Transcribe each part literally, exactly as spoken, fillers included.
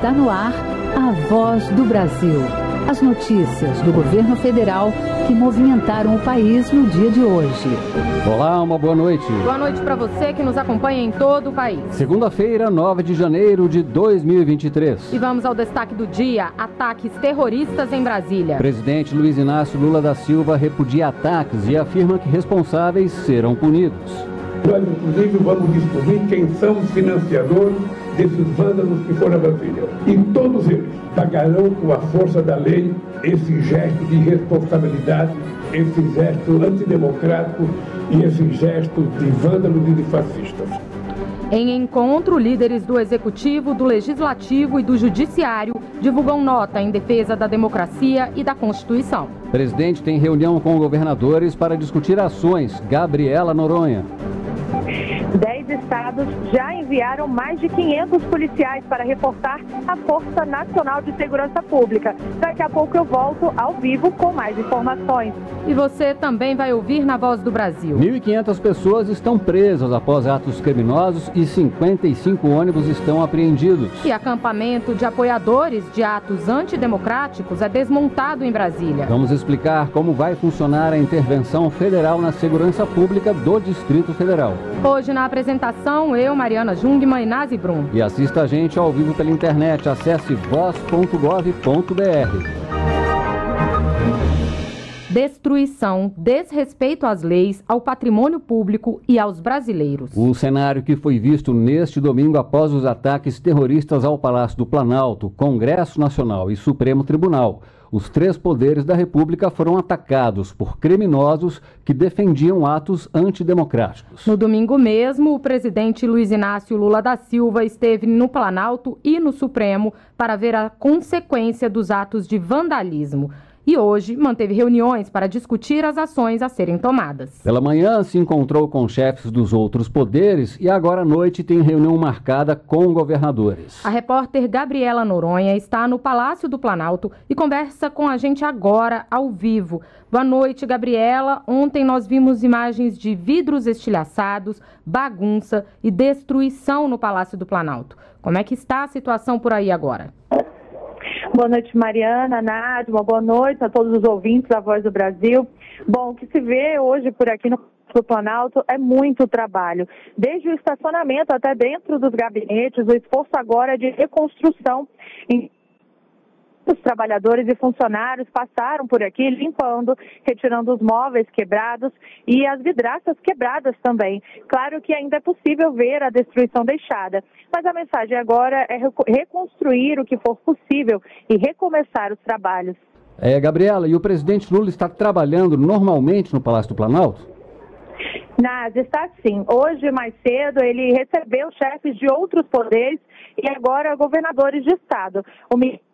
Está no ar a Voz do Brasil. As notícias do governo federal que movimentaram o país no dia de hoje. Olá, uma boa noite. Boa noite para você que nos acompanha em todo o país. Segunda-feira, nove de janeiro de dois mil e vinte e três. E vamos ao destaque do dia: ataques terroristas em Brasília. Presidente Luiz Inácio Lula da Silva repudia ataques e afirma que responsáveis serão punidos. Nós, inclusive, vamos descobrir quem são os financiadores desses vândalos que foram a Brasília. E todos eles pagarão com a força da lei esse gesto de responsabilidade, esse gesto antidemocrático e esse gesto de vândalos e de fascistas. Em encontro, líderes do Executivo, do Legislativo e do Judiciário divulgam nota em defesa da democracia e da Constituição. O presidente tem reunião com governadores para discutir ações. Gabriela Noronha. Dez estados já enviaram mais de quinhentos policiais para reforçar a Força Nacional de Segurança Pública. Daqui a pouco eu volto ao vivo com mais informações. E você também vai ouvir na Voz do Brasil. mil e quinhentas pessoas estão presas após atos criminosos e cinquenta e cinco ônibus estão apreendidos. E acampamento de apoiadores de atos antidemocráticos é desmontado em Brasília. Vamos explicar como vai funcionar a intervenção federal na segurança pública do Distrito Federal. Hoje na apresentação, eu, Mariana Jungmann e Nazi Brum. E assista a gente ao vivo pela internet. Acesse voz ponto gov ponto br. Destruição, desrespeito às leis, ao patrimônio público e aos brasileiros. O cenário que foi visto neste domingo após os ataques terroristas ao Palácio do Planalto, Congresso Nacional e Supremo Tribunal. Os três poderes da República foram atacados por criminosos que defendiam atos antidemocráticos. No domingo mesmo, o presidente Luiz Inácio Lula da Silva esteve no Planalto e no Supremo para ver a consequência dos atos de vandalismo. E hoje manteve reuniões para discutir as ações a serem tomadas. Pela manhã se encontrou com chefes dos outros poderes e agora à noite tem reunião marcada com governadores. A repórter Gabriela Noronha está no Palácio do Planalto e conversa com a gente agora ao vivo. Boa noite, Gabriela. Ontem nós vimos imagens de vidros estilhaçados, bagunça e destruição no Palácio do Planalto. Como é que está a situação por aí agora? Boa noite, Mariana, Nádia, uma boa noite a todos os ouvintes da Voz do Brasil. Bom, o que se vê hoje por aqui no Planalto é muito trabalho. Desde o estacionamento até dentro dos gabinetes, o esforço agora é de reconstrução. Os trabalhadores e funcionários passaram por aqui limpando, retirando os móveis quebrados e as vidraças quebradas também. Claro que ainda é possível ver a destruição deixada, mas a mensagem agora é reconstruir o que for possível e recomeçar os trabalhos. É, Gabriela, e o presidente Lula está trabalhando normalmente no Palácio do Planalto? Nádia, está sim. Hoje, mais cedo, ele recebeu chefes de outros poderes e agora governadores de estado. O ministro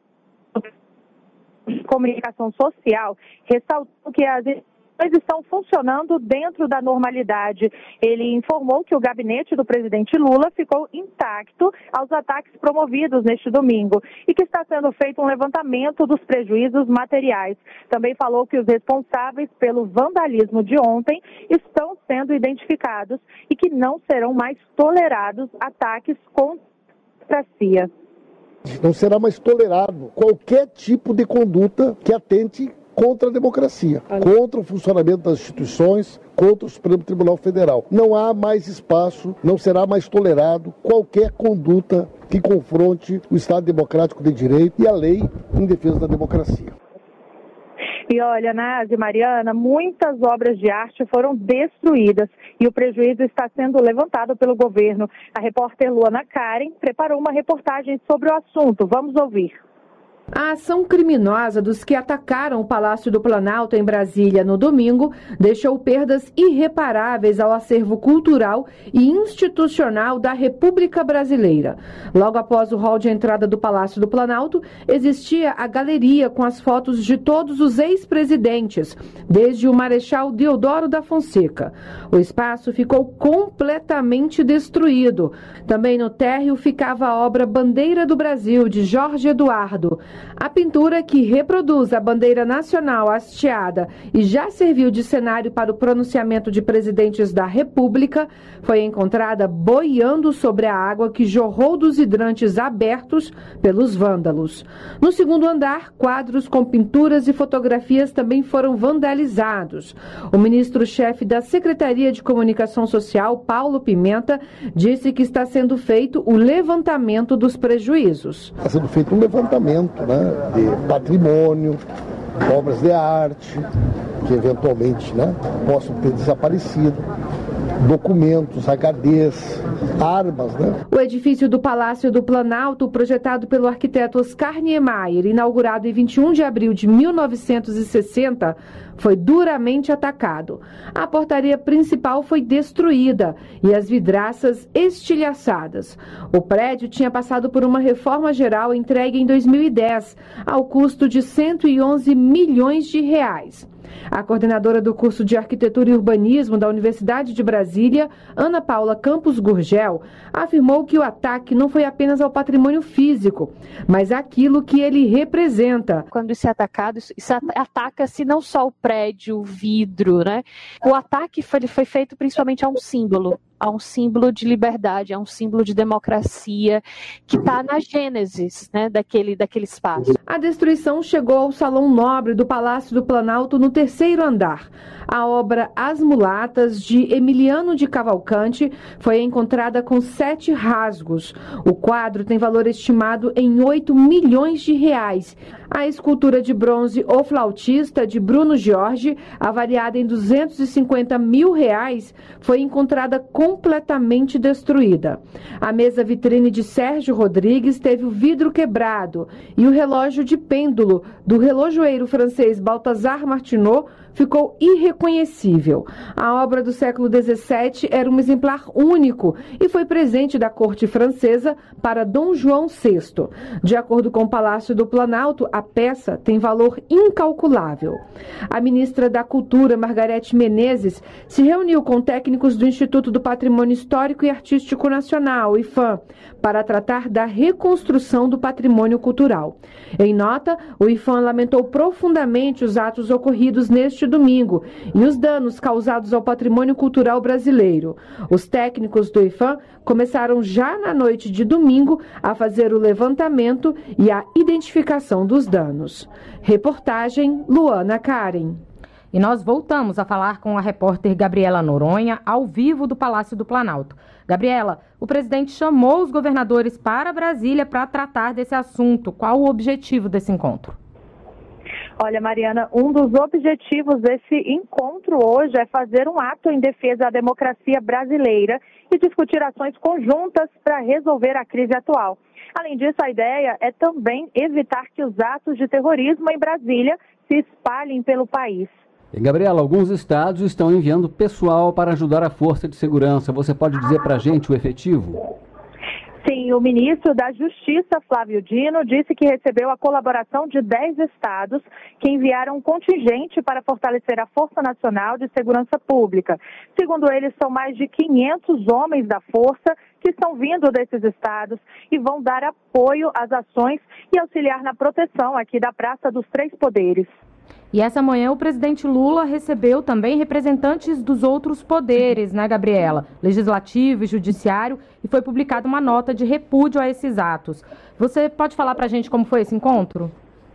de Comunicação Social ressaltou que as instituições estão funcionando dentro da normalidade. Ele informou que o gabinete do presidente Lula ficou intacto aos ataques promovidos neste domingo e que está sendo feito um levantamento dos prejuízos materiais. Também falou que os responsáveis pelo vandalismo de ontem estão sendo identificados e que não serão mais tolerados ataques contra a democracia. Não será mais tolerado qualquer tipo de conduta que atente contra a democracia, contra o funcionamento das instituições, contra o Supremo Tribunal Federal. Não há mais espaço, não será mais tolerado qualquer conduta que confronte o Estado Democrático de Direito e a lei em defesa da democracia. E olha, Nádia e Mariana, muitas obras de arte foram destruídas e o prejuízo está sendo levantado pelo governo. A repórter Luana Karen preparou uma reportagem sobre o assunto. Vamos ouvir. A ação criminosa dos que atacaram o Palácio do Planalto em Brasília no domingo deixou perdas irreparáveis ao acervo cultural e institucional da República Brasileira. Logo após o hall de entrada do Palácio do Planalto, existia a galeria com as fotos de todos os ex-presidentes, desde o Marechal Deodoro da Fonseca. O espaço ficou completamente destruído. Também no térreo ficava a obra Bandeira do Brasil, de Jorge Eduardo. A pintura, que reproduz a bandeira nacional hasteada e já serviu de cenário para o pronunciamento de presidentes da República, foi encontrada boiando sobre a água que jorrou dos hidrantes abertos pelos vândalos. No segundo andar, quadros com pinturas e fotografias também foram vandalizados. O ministro-chefe da Secretaria de Comunicação Social, Paulo Pimenta, disse que está sendo feito o levantamento dos prejuízos. Está sendo feito um levantamento, né, de patrimônio, obras de arte, que eventualmente, né, possam ter desaparecido, documentos, H Ds, armas, né? O edifício do Palácio do Planalto, projetado pelo arquiteto Oscar Niemeyer, inaugurado em vinte e um de abril de mil novecentos e sessenta, foi duramente atacado. A portaria principal foi destruída e as vidraças estilhaçadas. O prédio tinha passado por uma reforma geral entregue em dois mil e dez, ao custo de cento e onze milhões de reais. A coordenadora do curso de Arquitetura e Urbanismo da Universidade de Brasília, Ana Paula Campos Gurgel, afirmou que o ataque não foi apenas ao patrimônio físico, mas àquilo que ele representa. Quando isso é atacado, isso ataca-se não só o prédio, o vidro, né? O ataque foi, foi feito principalmente a um símbolo. a um símbolo de liberdade, a um símbolo de democracia que está na gênesis, né, daquele, daquele espaço. A destruição chegou ao Salão Nobre do Palácio do Planalto no terceiro andar. A obra As Mulatas, de Emiliano de Cavalcante, foi encontrada com sete rasgos. O quadro tem valor estimado em oito milhões de reais. A escultura de bronze O Flautista, de Bruno Jorge, avaliada em duzentos e cinquenta mil reais, foi encontrada completamente destruída. A mesa vitrine de Sérgio Rodrigues teve o vidro quebrado e o relógio de pêndulo do relojoeiro francês Balthazar Martinot ficou irreconhecível. A obra do século dezessete era um exemplar único e foi presente da corte francesa para Dom João sexto. De acordo com o Palácio do Planalto, a peça tem valor incalculável. A ministra da Cultura, Margarete Menezes, se reuniu com técnicos do Instituto do Patrimônio Histórico e Artístico Nacional, IPHAN, para tratar da reconstrução do patrimônio cultural. Em nota, o IPHAN lamentou profundamente os atos ocorridos neste domingo e os danos causados ao patrimônio cultural brasileiro. Os técnicos do IPHAN começaram já na noite de domingo a fazer o levantamento e a identificação dos danos. Reportagem Luana Karen. E nós voltamos a falar com a repórter Gabriela Noronha, ao vivo do Palácio do Planalto. Gabriela, o presidente chamou os governadores para Brasília para tratar desse assunto. Qual o objetivo desse encontro? Olha, Mariana, um dos objetivos desse encontro hoje é fazer um ato em defesa da democracia brasileira e discutir ações conjuntas para resolver a crise atual. Além disso, a ideia é também evitar que os atos de terrorismo em Brasília se espalhem pelo país. E, Gabriela, alguns estados estão enviando pessoal para ajudar a força de segurança. Você pode dizer para a gente o efetivo? Sim, o ministro da Justiça, Flávio Dino, disse que recebeu a colaboração de dez estados que enviaram um contingente para fortalecer a Força Nacional de Segurança Pública. Segundo ele, são mais de quinhentos homens da Força que estão vindo desses estados e vão dar apoio às ações e auxiliar na proteção aqui da Praça dos Três Poderes. E essa manhã o presidente Lula recebeu também representantes dos outros poderes, né, Gabriela? Legislativo e judiciário, e foi publicada uma nota de repúdio a esses atos. Você pode falar para a gente como foi esse encontro?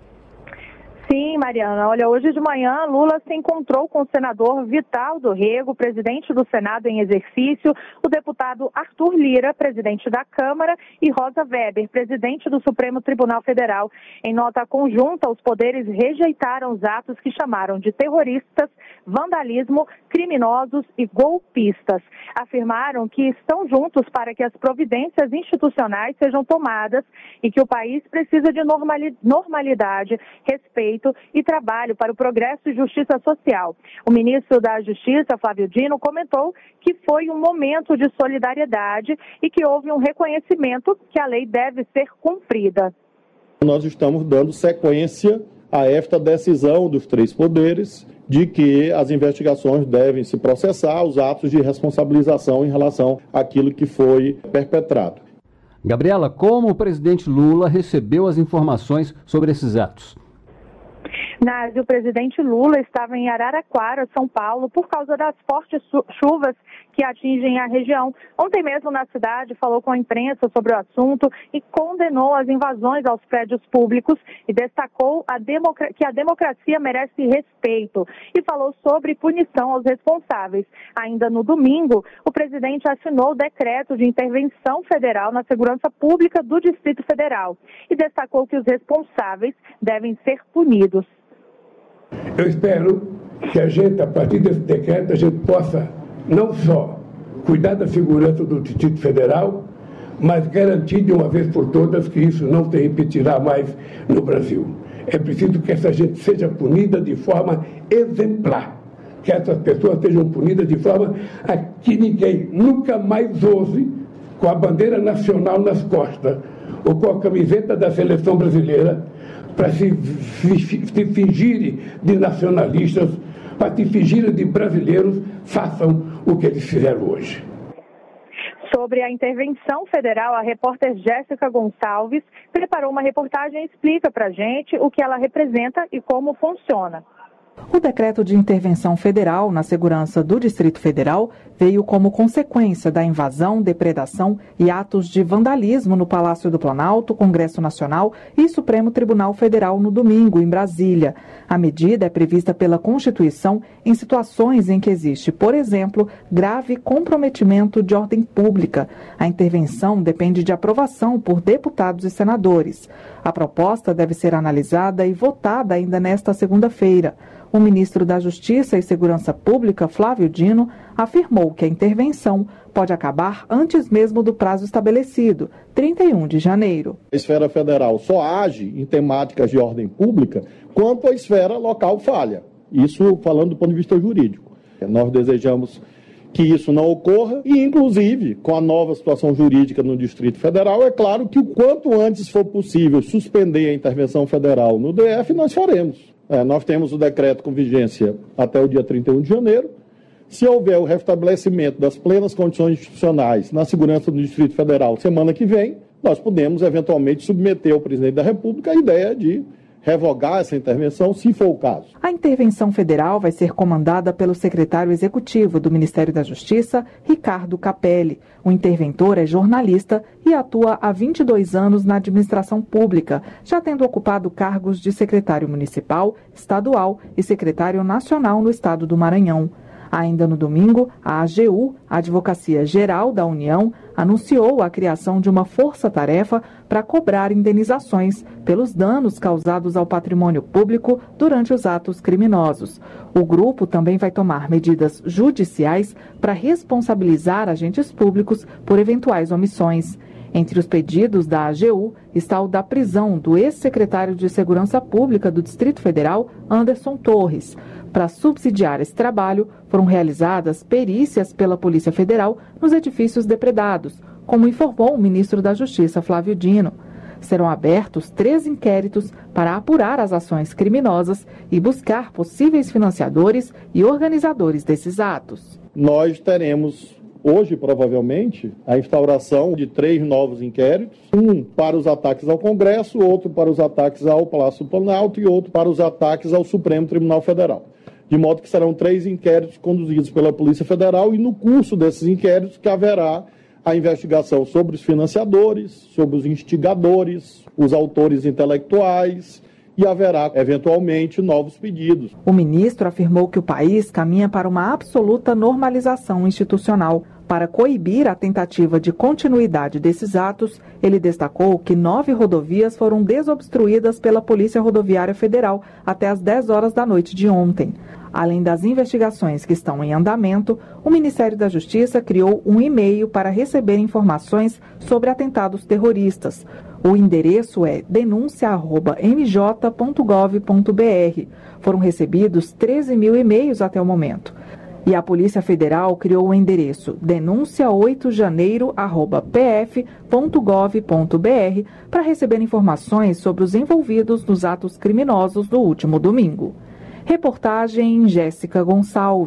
Sim, Mariana. Olha, hoje de manhã, Lula se encontrou com o senador Vital do Rego, presidente do Senado em exercício, o deputado Arthur Lira, presidente da Câmara, e Rosa Weber, presidente do Supremo Tribunal Federal. Em nota conjunta, os poderes rejeitaram os atos que chamaram de terroristas, vandalismo, criminosos e golpistas. Afirmaram que estão juntos para que as providências institucionais sejam tomadas e que o país precisa de normalidade, respeito e trabalho para o progresso e justiça social. O ministro da Justiça, Flávio Dino, comentou que foi um momento de solidariedade e que houve um reconhecimento que a lei deve ser cumprida. Nós estamos dando sequência a esta decisão dos três poderes de que as investigações devem se processar, os atos de responsabilização em relação àquilo que foi perpetrado. Gabriela, como o presidente Lula recebeu as informações sobre esses atos? Nádia, o presidente Lula estava em Araraquara, São Paulo, por causa das fortes chuvas que atingem a região. Ontem mesmo na cidade falou com a imprensa sobre o assunto e condenou as invasões aos prédios públicos e destacou a democra- que a democracia merece respeito e falou sobre punição aos responsáveis. Ainda no domingo, o presidente assinou o decreto de intervenção federal na segurança pública do Distrito Federal e destacou que os responsáveis devem ser punidos. Eu espero que a gente, a partir desse decreto, a gente possa não só cuidar da segurança do Distrito Federal, mas garantir de uma vez por todas que isso não se repetirá mais no Brasil. É preciso que essa gente seja punida de forma exemplar, que essas pessoas sejam punidas de forma a que ninguém nunca mais ouse, com a bandeira nacional nas costas ou com a camiseta da seleção brasileira, para se, se, se fingirem de nacionalistas, para se fingirem de brasileiros, façam o que eles fizeram hoje. Sobre a intervenção federal, a repórter Jéssica Gonçalves preparou uma reportagem e explica para a gente o que ela representa e como funciona. O decreto de intervenção federal na segurança do Distrito Federal veio como consequência da invasão, depredação e atos de vandalismo no Palácio do Planalto, Congresso Nacional e Supremo Tribunal Federal no domingo, em Brasília. A medida é prevista pela Constituição em situações em que existe, por exemplo, grave comprometimento de ordem pública. A intervenção depende de aprovação por deputados e senadores. A proposta deve ser analisada e votada ainda nesta segunda-feira. O ministro da Justiça e Segurança Pública, Flávio Dino, afirmou que a intervenção pode acabar antes mesmo do prazo estabelecido, trinta e um de janeiro. A esfera federal só age em temáticas de ordem pública quanto a esfera local falha. Isso falando do ponto de vista jurídico. Nós desejamos que isso não ocorra e, inclusive, com a nova situação jurídica no Distrito Federal, é claro que o quanto antes for possível suspender a intervenção federal no D F, nós faremos. É, nós temos o decreto com vigência até o dia trinta e um de janeiro. Se houver o restabelecimento das plenas condições institucionais na segurança do Distrito Federal semana que vem, nós podemos eventualmente submeter ao presidente da República a ideia de revogar essa intervenção, se for o caso. A intervenção federal vai ser comandada pelo secretário executivo do Ministério da Justiça, Ricardo Capelli. O interventor é jornalista e atua há vinte e dois anos na administração pública, já tendo ocupado cargos de secretário municipal, estadual e secretário nacional no estado do Maranhão. Ainda no domingo, a A G U, a Advocacia Geral da União, anunciou a criação de uma força-tarefa para cobrar indenizações pelos danos causados ao patrimônio público durante os atos criminosos. O grupo também vai tomar medidas judiciais para responsabilizar agentes públicos por eventuais omissões. Entre os pedidos da A G U está o da prisão do ex-secretário de Segurança Pública do Distrito Federal, Anderson Torres. Para subsidiar esse trabalho, foram realizadas perícias pela Polícia Federal nos edifícios depredados, como informou o ministro da Justiça, Flávio Dino. Serão abertos três inquéritos para apurar as ações criminosas e buscar possíveis financiadores e organizadores desses atos. Nós teremos hoje, provavelmente, a instauração de três novos inquéritos, um para os ataques ao Congresso, outro para os ataques ao Palácio do Planalto e outro para os ataques ao Supremo Tribunal Federal. De modo que serão três inquéritos conduzidos pela Polícia Federal e no curso desses inquéritos que haverá a investigação sobre os financiadores, sobre os instigadores, os autores intelectuais e haverá, eventualmente, novos pedidos. O ministro afirmou que o país caminha para uma absoluta normalização institucional. Para coibir a tentativa de continuidade desses atos, ele destacou que nove rodovias foram desobstruídas pela Polícia Rodoviária Federal até às dez horas da noite de ontem. Além das investigações que estão em andamento, o Ministério da Justiça criou um e-mail para receber informações sobre atentados terroristas. O endereço é denúncia arroba m j ponto gov ponto b r. Foram recebidos treze mil e-mails até o momento. E a Polícia Federal criou o endereço denúncia oito de janeiro arroba p f ponto gov ponto b r para receber informações sobre os envolvidos nos atos criminosos do último domingo. Reportagem Jéssica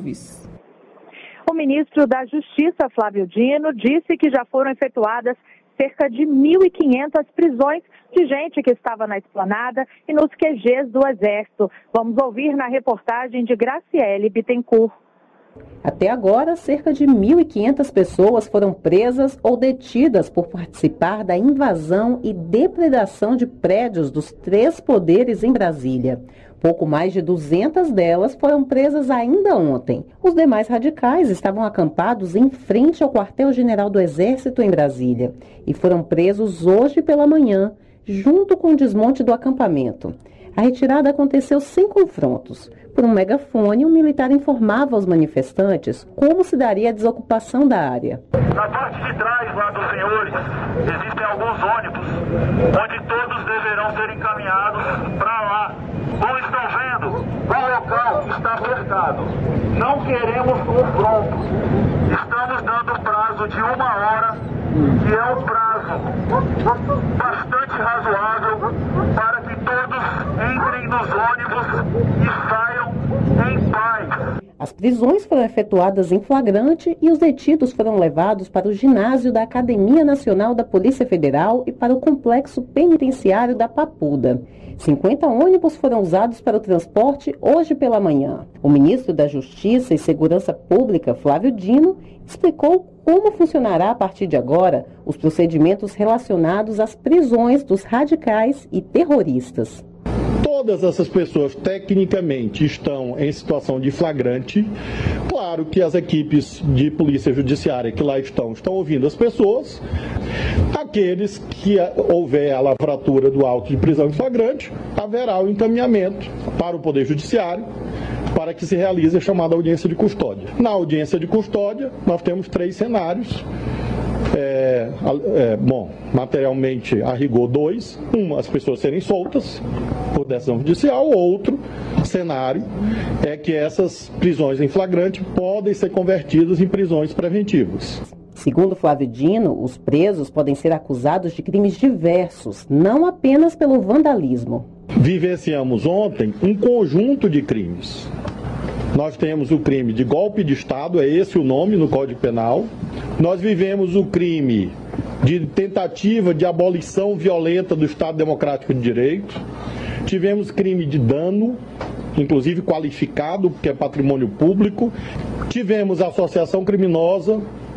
Gonçalves. O ministro da Justiça, Flávio Dino, disse que já foram efetuadas cerca de mil e quinhentas prisões de gente que estava na esplanada e nos Q Gs do Exército. Vamos ouvir na reportagem de Graciele Bittencourt. Até agora, cerca de mil e quinhentas pessoas foram presas ou detidas por participar da invasão e depredação de prédios dos três poderes em Brasília. Pouco mais de duzentas delas foram presas ainda ontem. Os demais radicais estavam acampados em frente ao quartel-general do Exército em Brasília e foram presos hoje pela manhã, junto com o desmonte do acampamento. A retirada aconteceu sem confrontos. Por um megafone, um militar informava aos manifestantes como se daria a desocupação da área. Na parte de trás lá dos senhores, existem alguns ônibus, onde todos deverão ser encaminhados para lá. Como estão vendo, o local está cercado. Não queremos confronto. Estamos dando prazo de uma hora, que é um prazo bastante razoável para que todos entrem nos ônibus e saiam em paz. As prisões foram efetuadas em flagrante e os detidos foram levados para o ginásio da Academia Nacional da Polícia Federal e para o complexo penitenciário da Papuda. cinquenta ônibus foram usados para o transporte hoje pela manhã. O ministro da Justiça e Segurança Pública, Flávio Dino, explicou como funcionará a partir de agora os procedimentos relacionados às prisões dos radicais e terroristas. Todas essas pessoas, tecnicamente, estão em situação de flagrante. Claro que as equipes de polícia judiciária que lá estão, estão ouvindo as pessoas. Aqueles que houver a lavratura do auto de prisão em flagrante, haverá o encaminhamento para o Poder Judiciário para que se realize a chamada audiência de custódia. Na audiência de custódia, nós temos três cenários. É, é, bom, materialmente a rigor dois, uma, as pessoas serem soltas por decisão judicial, outro cenário é que essas prisões em flagrante podem ser convertidas em prisões preventivas. Segundo Flávio Dino, os presos podem ser acusados de crimes diversos, não apenas pelo vandalismo. Vivenciamos ontem um conjunto de crimes. Nós temos o crime de golpe de Estado, é esse o nome no Código Penal. Nós vivemos o crime de tentativa de abolição violenta do Estado Democrático de Direito. Tivemos crime de dano, inclusive qualificado, porque é patrimônio público. Tivemos associação criminosa,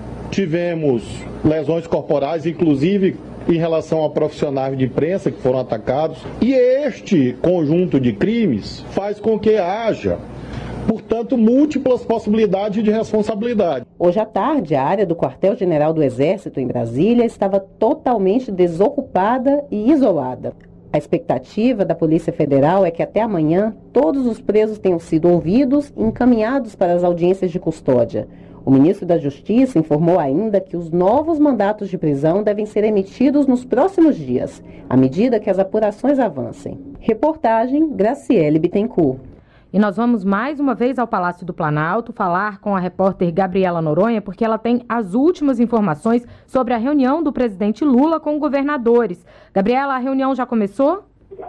tivemos lesões corporais, inclusive em relação a profissionais de imprensa que foram atacados. E este conjunto de crimes faz com que haja, portanto, múltiplas possibilidades de responsabilidade. Hoje à tarde, a área do quartel-general do Exército em Brasília estava totalmente desocupada e isolada. A expectativa da Polícia Federal é que até amanhã todos os presos tenham sido ouvidos e encaminhados para as audiências de custódia. O ministro da Justiça informou ainda que os novos mandatos de prisão devem ser emitidos nos próximos dias, à medida que as apurações avancem. Reportagem Graciele Bittencourt. E nós vamos mais uma vez ao Palácio do Planalto falar com a repórter Gabriela Noronha, porque ela tem as últimas informações sobre a reunião do presidente Lula com governadores. Gabriela, a reunião já começou?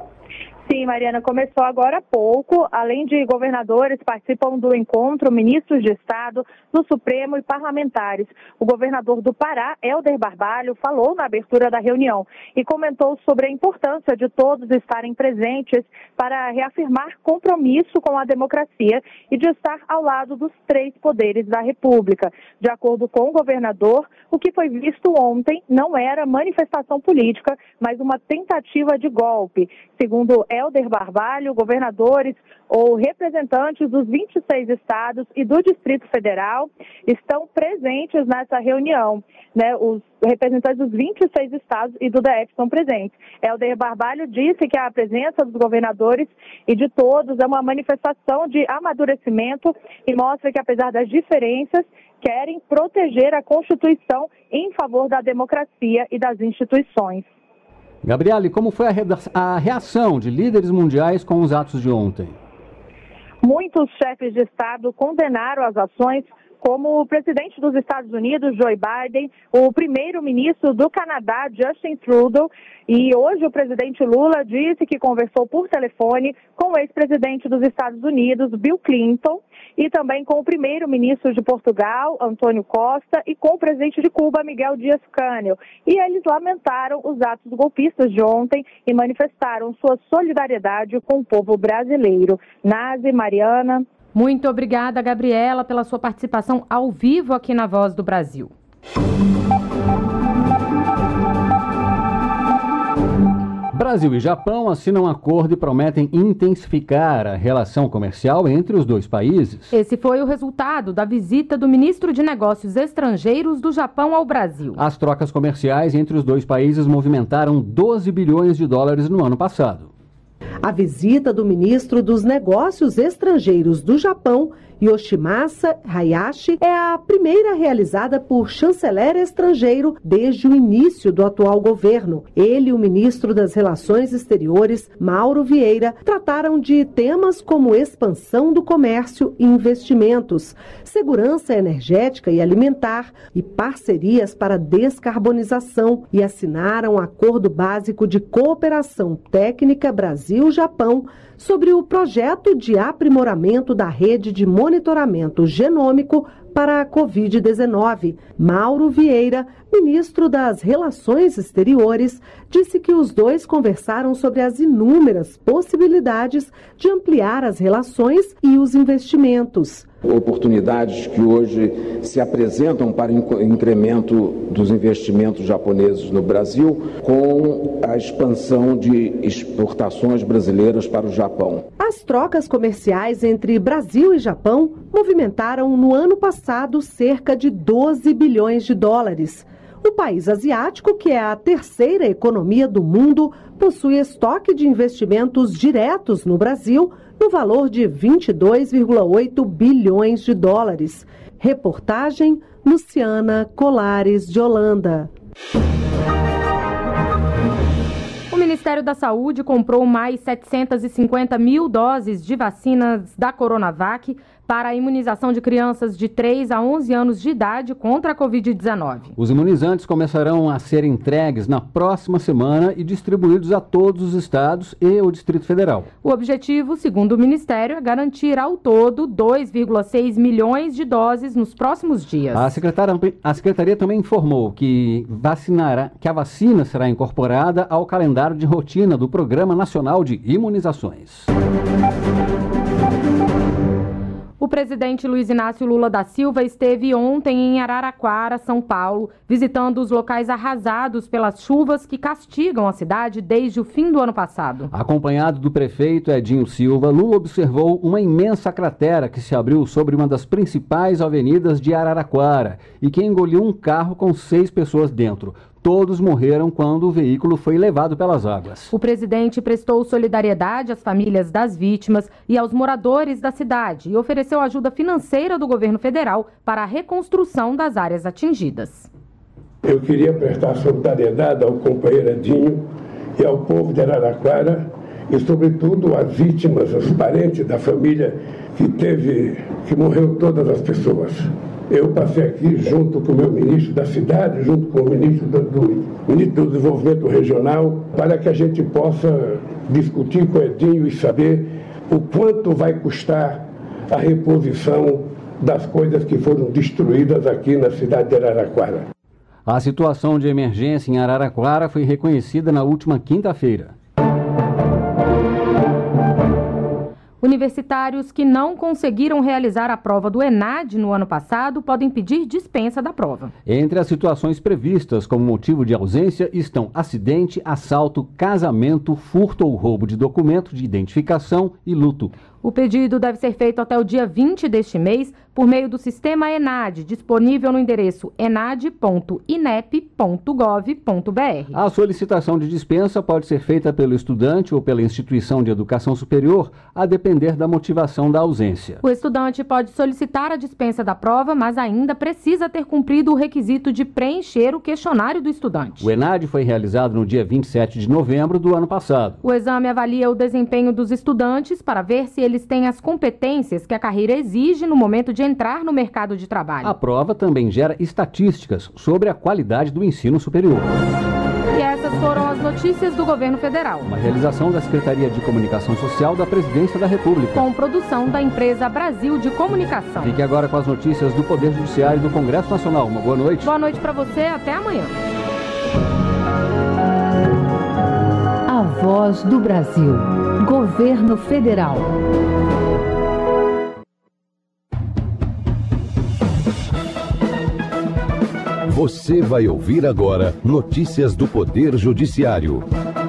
Sim, Mariana, começou agora há pouco. Além de governadores, participam do encontro ministros de Estado, do Supremo e parlamentares. O governador do Pará, Helder Barbalho, falou na abertura da reunião e comentou sobre a importância de todos estarem presentes para reafirmar compromisso com a democracia e de estar ao lado dos três poderes da República. De acordo com o governador, o que foi visto ontem não era manifestação política, mas uma tentativa de golpe. Segundo Helder Barbalho, governadores ou representantes dos vinte e seis estados e do Distrito Federal estão presentes nessa reunião, né? Os representantes dos vinte e seis estados e do D F estão presentes. Helder Barbalho disse que a presença dos governadores e de todos é uma manifestação de amadurecimento e mostra que, apesar das diferenças, querem proteger a Constituição em favor da democracia e das instituições. Gabriele, como foi a reação de líderes mundiais com os atos de ontem? Muitos chefes de Estado condenaram as ações como o presidente dos Estados Unidos, Joe Biden, o primeiro-ministro do Canadá, Justin Trudeau, e hoje o presidente Lula disse que conversou por telefone com o ex-presidente dos Estados Unidos, Bill Clinton, e também com o primeiro-ministro de Portugal, Antônio Costa, e com o presidente de Cuba, Miguel Díaz-Canel. E eles lamentaram os atos golpistas de ontem e manifestaram sua solidariedade com o povo brasileiro. Nazi, Mariana. Muito obrigada, Gabriela, pela sua participação ao vivo aqui na Voz do Brasil. Brasil e Japão assinam um acordo e prometem intensificar a relação comercial entre os dois países. Esse foi o resultado da visita do ministro de Negócios Estrangeiros do Japão ao Brasil. As trocas comerciais entre os dois países movimentaram doze bilhões de dólares no ano passado. A visita do ministro dos Negócios Estrangeiros do Japão, Yoshimasa Hayashi, é a primeira realizada por chanceler estrangeiro desde o início do atual governo. Ele e o ministro das Relações Exteriores, Mauro Vieira, trataram de temas como expansão do comércio e investimentos, segurança energética e alimentar e parcerias para descarbonização, e assinaram um acordo básico de cooperação técnica Brasil-Japão sobre o projeto de aprimoramento da rede de monitoramento genômico para a covid dezenove. Mauro Vieira, ministro das Relações Exteriores, disse que os dois conversaram sobre as inúmeras possibilidades de ampliar as relações e os investimentos. Oportunidades que hoje se apresentam para incremento dos investimentos japoneses no Brasil, com a expansão de exportações brasileiras para o Japão. As trocas comerciais entre Brasil e Japão movimentaram no ano passado cerca de doze bilhões de dólares. O país asiático, que é a terceira economia do mundo, possui estoque de investimentos diretos no Brasil no valor de vinte e dois vírgula oito bilhões de dólares. Reportagem Luciana Colares de Holanda. O Ministério da Saúde comprou mais setecentas e cinquenta mil doses de vacinas da Coronavac para a imunização de crianças de três a onze anos de idade contra a covid dezenove. Os imunizantes começarão a ser entregues na próxima semana e distribuídos a todos os estados e o Distrito Federal. O objetivo, segundo o Ministério, é garantir ao todo dois vírgula seis milhões de doses nos próximos dias. A secretária, a Secretaria também informou que, vacinará, que a vacina será incorporada ao calendário de rotina do Programa Nacional de Imunizações. O presidente Luiz Inácio Lula da Silva esteve ontem em Araraquara, São Paulo, visitando os locais arrasados pelas chuvas que castigam a cidade desde o fim do ano passado. Acompanhado do prefeito Edinho Silva, Lula observou uma imensa cratera que se abriu sobre uma das principais avenidas de Araraquara e que engoliu um carro com seis pessoas dentro. Todos morreram quando o veículo foi levado pelas águas. O presidente prestou solidariedade às famílias das vítimas e aos moradores da cidade e ofereceu ajuda financeira do governo federal para a reconstrução das áreas atingidas. Eu queria prestar solidariedade ao companheiro Edinho e ao povo de Araraquara e, sobretudo, às vítimas, aos parentes da família que teve, que morreu todas as pessoas. Eu passei aqui junto com o meu ministro da cidade, junto com o ministro do, do, ministro do Desenvolvimento Regional, para que a gente possa discutir com o Edinho e saber o quanto vai custar a reposição das coisas que foram destruídas aqui na cidade de Araraquara. A situação de emergência em Araraquara foi reconhecida na última quinta-feira. Universitários que não conseguiram realizar a prova do ENAD no ano passado podem pedir dispensa da prova. Entre as situações previstas como motivo de ausência estão acidente, assalto, casamento, furto ou roubo de documento de identificação e luto. O pedido deve ser feito até o dia vinte deste mês por meio do sistema ENAD, disponível no endereço enad ponto inep ponto gov ponto br. A solicitação de dispensa pode ser feita pelo estudante ou pela instituição de educação superior, a depender da motivação da ausência. O estudante pode solicitar a dispensa da prova, mas ainda precisa ter cumprido o requisito de preencher o questionário do estudante. O ENAD foi realizado no dia vinte e sete de novembro do ano passado. O exame avalia o desempenho dos estudantes para ver se eles têm as competências que a carreira exige no momento de entrar no mercado de trabalho. A prova também gera estatísticas sobre a qualidade do ensino superior. E essas foram as notícias do governo federal. Uma realização da Secretaria de Comunicação Social da Presidência da República. Com produção da empresa Brasil de Comunicação. Fique agora com as notícias do Poder Judiciário e do Congresso Nacional. Uma boa noite. Boa noite para você, até amanhã. A Voz do Brasil. Governo Federal. Você vai ouvir agora notícias do Poder Judiciário.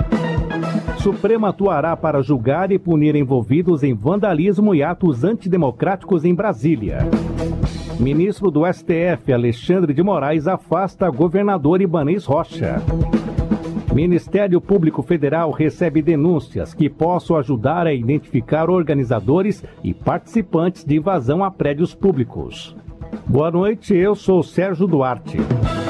Supremo atuará para julgar e punir envolvidos em vandalismo e atos antidemocráticos em Brasília. Ministro do S T F, Alexandre de Moraes, afasta governador Ibanez Rocha. Ministério Público Federal recebe denúncias que possam ajudar a identificar organizadores e participantes de invasão a prédios públicos. Boa noite, eu sou Sérgio Duarte.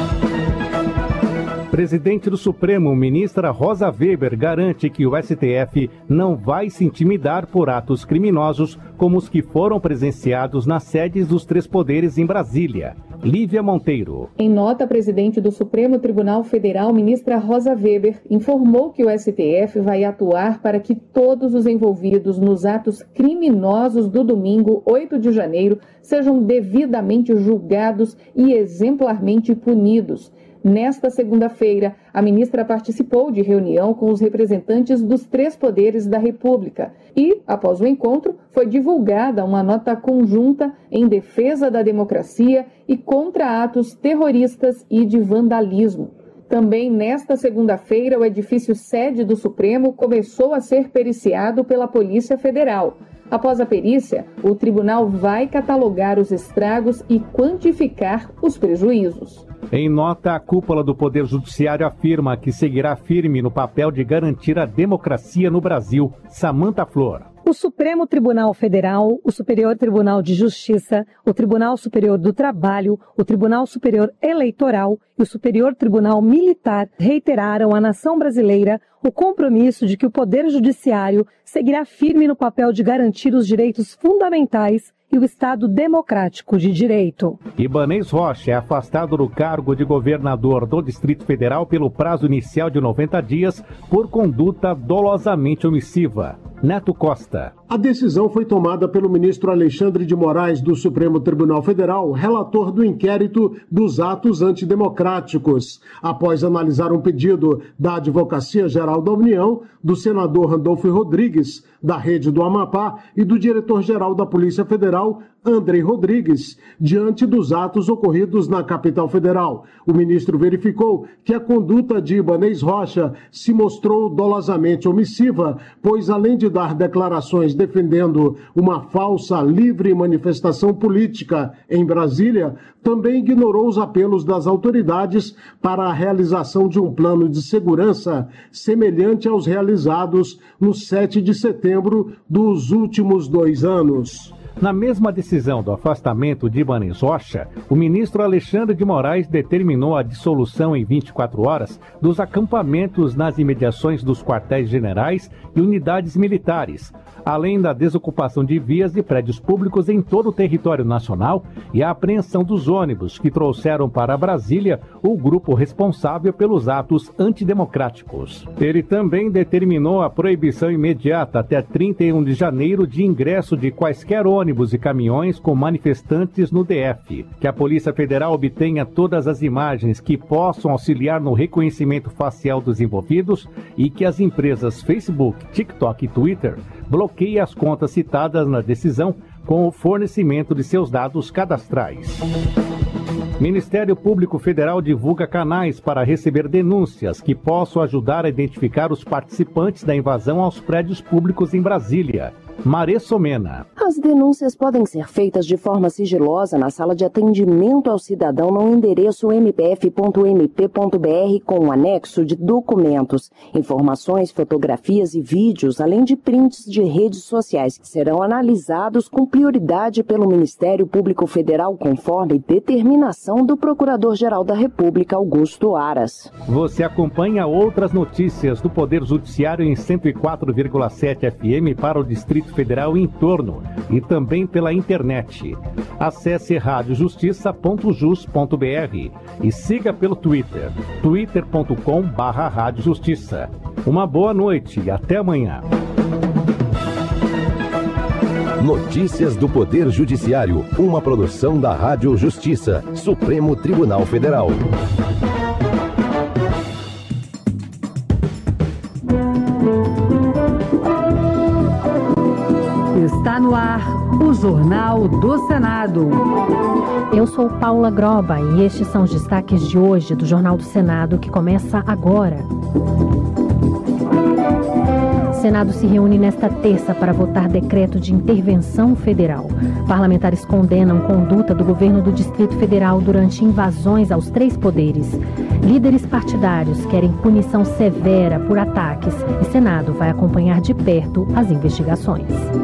Presidente do Supremo, ministra Rosa Weber, garante que o S T F não vai se intimidar por atos criminosos como os que foram presenciados nas sedes dos três poderes em Brasília. Lívia Monteiro. Em nota, a presidente do Supremo Tribunal Federal, ministra Rosa Weber, informou que o S T F vai atuar para que todos os envolvidos nos atos criminosos do domingo, oito de janeiro, sejam devidamente julgados e exemplarmente punidos. Nesta segunda-feira, a ministra participou de reunião com os representantes dos três poderes da República e, após o encontro, foi divulgada uma nota conjunta em defesa da democracia e contra atos terroristas e de vandalismo. Também nesta segunda-feira, o edifício sede do Supremo começou a ser periciado pela Polícia Federal. Após a perícia, o tribunal vai catalogar os estragos e quantificar os prejuízos. Em nota, a cúpula do Poder Judiciário afirma que seguirá firme no papel de garantir a democracia no Brasil. Samanta Flor. O Supremo Tribunal Federal, o Superior Tribunal de Justiça, o Tribunal Superior do Trabalho, o Tribunal Superior Eleitoral e o Superior Tribunal Militar reiteraram à nação brasileira o compromisso de que o Poder Judiciário seguirá firme no papel de garantir os direitos fundamentais e o Estado democrático de direito. Ibanez Rocha é afastado do cargo de governador do Distrito Federal pelo prazo inicial de noventa dias por conduta dolosamente omissiva. Neto Costa. A decisão foi tomada pelo ministro Alexandre de Moraes do Supremo Tribunal Federal, relator do inquérito dos atos antidemocráticos, após analisar um pedido da Advocacia Geral da União, do senador Randolfo Rodrigues, da Rede do Amapá, e do diretor-geral da Polícia Federal, Andrei Rodrigues, diante dos atos ocorridos na capital federal. O ministro verificou que a conduta de Ibanez Rocha se mostrou dolosamente omissiva, pois além de dar declarações defendendo uma falsa livre manifestação política em Brasília, também ignorou os apelos das autoridades para a realização de um plano de segurança semelhante aos realizados no sete de setembro dos últimos dois anos. Na mesma decisão do afastamento de Ibanez Rocha, o ministro Alexandre de Moraes determinou a dissolução em vinte e quatro horas dos acampamentos nas imediações dos quartéis generais e unidades militares, além da desocupação de vias e prédios públicos em todo o território nacional e a apreensão dos ônibus que trouxeram para Brasília o grupo responsável pelos atos antidemocráticos. Ele também determinou a proibição imediata até trinta e um de janeiro de ingresso de quaisquer ônibus ônibus e caminhões com manifestantes no D F, que a Polícia Federal obtenha todas as imagens que possam auxiliar no reconhecimento facial dos envolvidos e que as empresas Facebook, TikTok e Twitter bloqueiem as contas citadas na decisão com o fornecimento de seus dados cadastrais. Ministério Público Federal divulga canais para receber denúncias que possam ajudar a identificar os participantes da invasão aos prédios públicos em Brasília. Marê Somena. As denúncias podem ser feitas de forma sigilosa na sala de atendimento ao cidadão no endereço m p f ponto m p ponto b r com um anexo de documentos, informações, fotografias e vídeos, além de prints de redes sociais, que serão analisados com prioridade pelo Ministério Público Federal conforme determinação do Procurador-Geral da República, Augusto Aras. Você acompanha outras notícias do Poder Judiciário em cento e quatro vírgula sete F M para o Distrito Distrito Federal e entorno e também pela internet. Acesse rádio justiça ponto jus ponto br e siga pelo Twitter, twitter ponto com barra rádio justiça. Uma boa noite e até amanhã. Notícias do Poder Judiciário, uma produção da Rádio Justiça, Supremo Tribunal Federal. Está no ar o Jornal do Senado. Eu sou Paula Groba e estes são os destaques de hoje do Jornal do Senado, que começa agora. O Senado se reúne nesta terça para votar decreto de intervenção federal. Parlamentares condenam conduta do governo do Distrito Federal durante invasões aos três poderes. Líderes partidários querem punição severa por ataques e o Senado vai acompanhar de perto as investigações.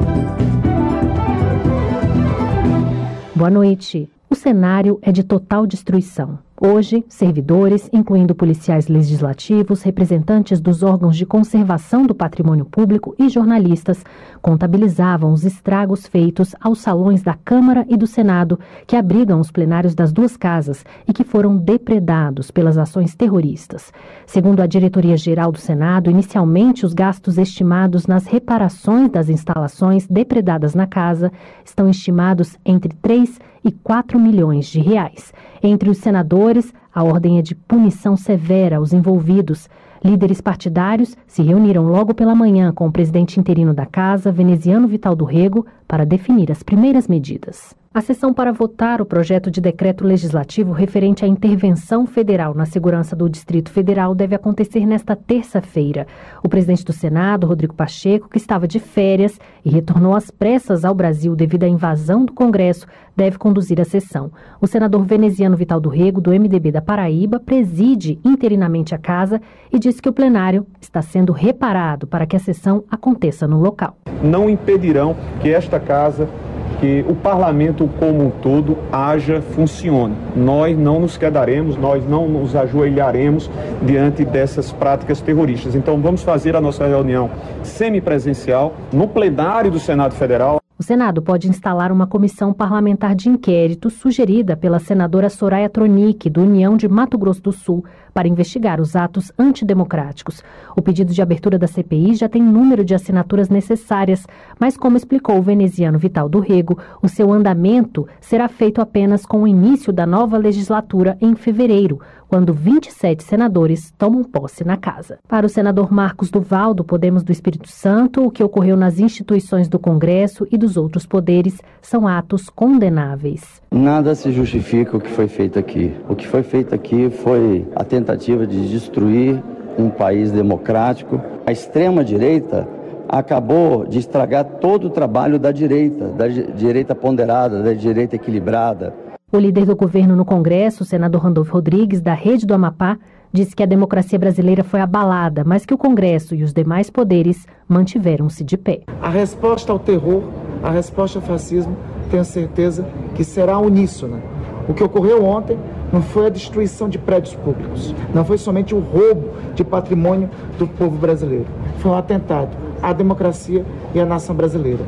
Boa noite. O cenário é de total destruição. Hoje, servidores, incluindo policiais legislativos, representantes dos órgãos de conservação do patrimônio público e jornalistas, contabilizavam os estragos feitos aos salões da Câmara e do Senado, que abrigam os plenários das duas casas e que foram depredados pelas ações terroristas. Segundo a Diretoria-Geral do Senado, inicialmente os gastos estimados nas reparações das instalações depredadas na casa estão estimados entre três e quatro milhões de reais. Entre os senadores, a ordem é de punição severa aos envolvidos. Líderes partidários se reuniram logo pela manhã com o presidente interino da Casa, Veneziano Vital do Rego, para definir as primeiras medidas. A sessão para votar o projeto de decreto legislativo referente à intervenção federal na segurança do Distrito Federal deve acontecer nesta terça-feira. O presidente do Senado, Rodrigo Pacheco, que estava de férias e retornou às pressas ao Brasil devido à invasão do Congresso, deve conduzir a sessão. O senador Veneziano Vital do Rego, do M D B da Paraíba, preside interinamente a casa e diz que o plenário está sendo reparado para que a sessão aconteça no local. Não impedirão que esta casa, que o parlamento como um todo haja, funcione. Nós não nos quedaremos, nós não nos ajoelharemos diante dessas práticas terroristas. Então vamos fazer a nossa reunião semipresencial no plenário do Senado Federal. O Senado pode instalar uma comissão parlamentar de inquérito sugerida pela senadora Soraya Tronic, do União de Mato Grosso do Sul, para investigar os atos antidemocráticos. O pedido de abertura da C P I já tem número de assinaturas necessárias, mas como explicou o veneziano Vital do Rego, o seu andamento será feito apenas com o início da nova legislatura em fevereiro, quando vinte e sete senadores tomam posse na casa. Para o senador Marcos Duval, do Podemos do Espírito Santo, o que ocorreu nas instituições do Congresso e dos outros poderes são atos condenáveis. Nada se justifica o que foi feito aqui. O que foi feito aqui foi a tentativa de destruir um país democrático. A extrema-direita acabou de estragar todo o trabalho da direita, da direita ponderada, da direita equilibrada. O líder do governo no Congresso, o senador Randolfo Rodrigues, da Rede do Amapá, disse que a democracia brasileira foi abalada, mas que o Congresso e os demais poderes mantiveram-se de pé. A resposta ao terror, a resposta ao fascismo, tenho certeza que será uníssona. O que ocorreu ontem não foi a destruição de prédios públicos, não foi somente o roubo de patrimônio do povo brasileiro. Foi um atentado à democracia e à nação brasileira.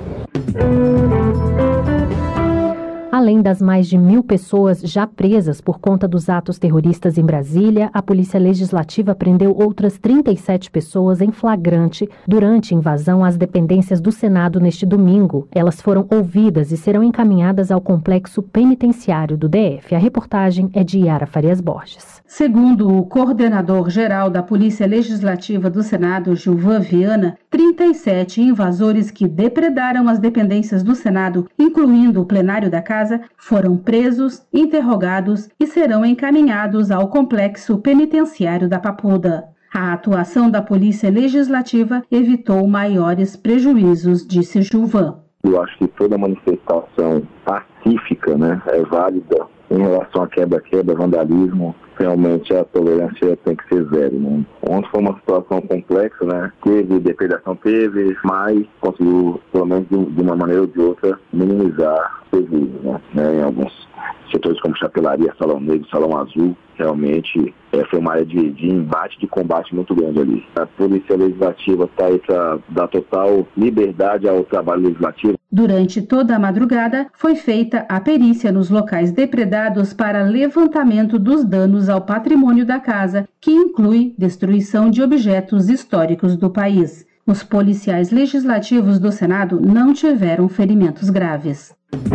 Além das mais de mil pessoas já presas por conta dos atos terroristas em Brasília, a Polícia Legislativa prendeu outras trinta e sete pessoas em flagrante durante a invasão às dependências do Senado neste domingo. Elas foram ouvidas e serão encaminhadas ao complexo penitenciário do D F. A reportagem é de Yara Farias Borges. Segundo o coordenador-geral da Polícia Legislativa do Senado, Gilvan Viana, trinta e sete invasores que depredaram as dependências do Senado, incluindo o plenário da Casa, foram presos, interrogados e serão encaminhados ao complexo penitenciário da Papuda. A atuação da Polícia Legislativa evitou maiores prejuízos, disse Gilvan. Eu acho que toda manifestação pacífica, né, é válida em relação a quebra-quebra, vandalismo, realmente a tolerância tem que ser zero, né? Ontem foi uma situação complexa, né? Teve depredação, teve, mas conseguiu, pelo menos de, de uma maneira ou de outra, minimizar o prejuízo, né? Em alguns setores como chapelaria, salão negro, salão azul, realmente é, foi uma área de, de embate, de combate muito grande ali. A Polícia Legislativa está aí para dar total liberdade ao trabalho legislativo. Durante toda a madrugada, foi feita a perícia nos locais depredados para levantamento dos danos ao patrimônio da casa, que inclui destruição de objetos históricos do país. Os policiais legislativos do Senado não tiveram ferimentos graves.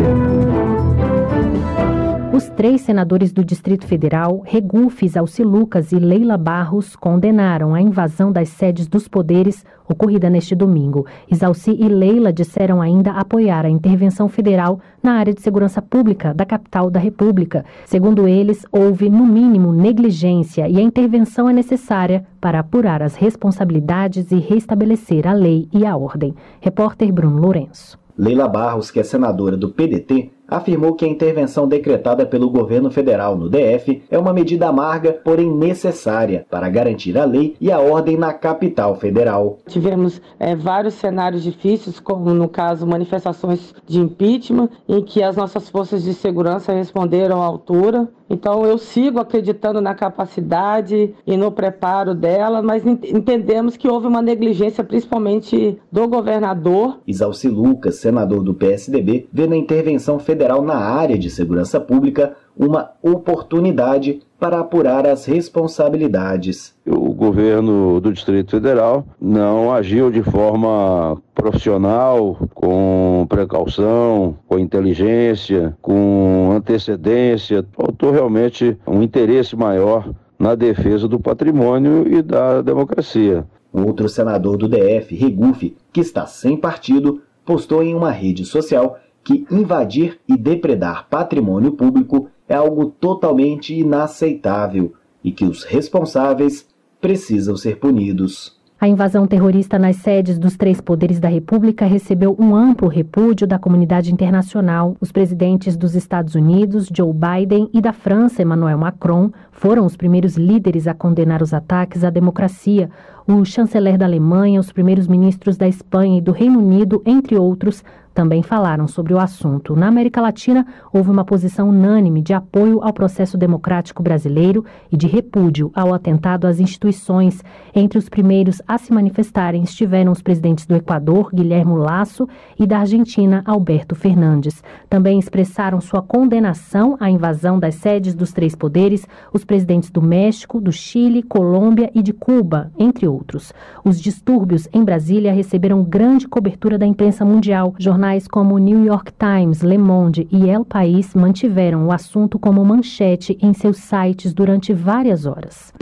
Os três senadores do Distrito Federal, Regufo, Izalci Lucas e Leila Barros, condenaram a invasão das sedes dos poderes ocorrida neste domingo. Izalci e Leila disseram ainda apoiar a intervenção federal na área de segurança pública da capital da República. Segundo eles, houve, no mínimo, negligência e a intervenção é necessária para apurar as responsabilidades e restabelecer a lei e a ordem. Repórter Bruno Lourenço. Leila Barros, que é senadora do P D T, afirmou que a intervenção decretada pelo governo federal no D F é uma medida amarga, porém necessária, para garantir a lei e a ordem na capital federal. Tivemos é, vários cenários difíceis, como no caso manifestações de impeachment, em que as nossas forças de segurança responderam à altura. Então eu sigo acreditando na capacidade e no preparo dela, mas entendemos que houve uma negligência principalmente do governador. Izalci Lucas, senador do P S D B, vê na intervenção federal na área de segurança pública uma oportunidade para apurar as responsabilidades. O governo do Distrito Federal não agiu de forma profissional, com precaução, com inteligência, com antecedência. Faltou realmente um interesse maior na defesa do patrimônio e da democracia. Outro senador do D F, Regufo, que está sem partido, postou em uma rede social que invadir e depredar patrimônio público é algo totalmente inaceitável e que os responsáveis precisam ser punidos. A invasão terrorista nas sedes dos três poderes da República recebeu um amplo repúdio da comunidade internacional. Os presidentes dos Estados Unidos, Joe Biden, e da França, Emmanuel Macron, foram os primeiros líderes a condenar os ataques à democracia. O chanceler da Alemanha, os primeiros ministros da Espanha e do Reino Unido, entre outros, também falaram sobre o assunto. Na América Latina, houve uma posição unânime de apoio ao processo democrático brasileiro e de repúdio ao atentado às instituições. Entre os primeiros a se manifestarem estiveram os presidentes do Equador, Guilherme Lasso, e da Argentina, Alberto Fernandes. Também expressaram sua condenação à invasão das sedes dos três poderes os presidentes do México, do Chile, Colômbia e de Cuba, entre outros. Os distúrbios em Brasília receberam grande cobertura da imprensa mundial. Jornais como New York Times, Le Monde e El País mantiveram o assunto como manchete em seus sites durante várias horas.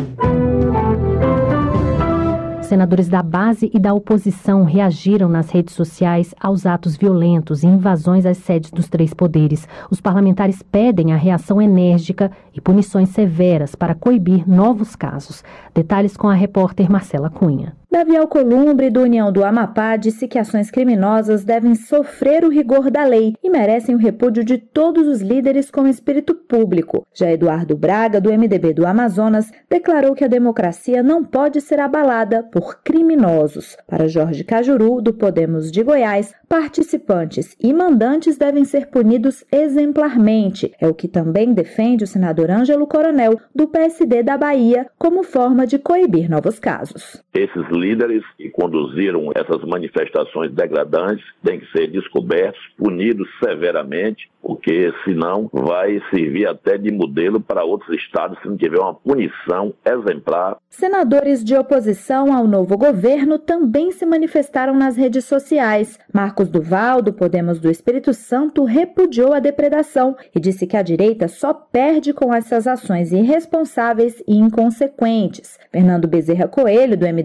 Senadores da base e da oposição reagiram nas redes sociais aos atos violentos e invasões às sedes dos três poderes. Os parlamentares pedem a reação enérgica e punições severas para coibir novos casos. Detalhes com a repórter Marcela Cunha. Davi Alcolumbre, do União do Amapá, disse que ações criminosas devem sofrer o rigor da lei e merecem o repúdio de todos os líderes com espírito público. Já Eduardo Braga, do M D B do Amazonas, declarou que a democracia não pode ser abalada por criminosos. Para Jorge Cajuru, do Podemos de Goiás, participantes e mandantes devem ser punidos exemplarmente. É o que também defende o senador Ângelo Coronel, do P S D da Bahia, como forma de coibir novos casos. Esses líderes que conduziram essas manifestações degradantes têm que ser descobertos, punidos severamente, porque senão vai servir até de modelo para outros estados se não tiver uma punição exemplar. Senadores de oposição ao novo governo também se manifestaram nas redes sociais. Marcos Duval, do Podemos do Espírito Santo, repudiou a depredação e disse que a direita só perde com essas ações irresponsáveis e inconsequentes. Fernando Bezerra Coelho, do M D B de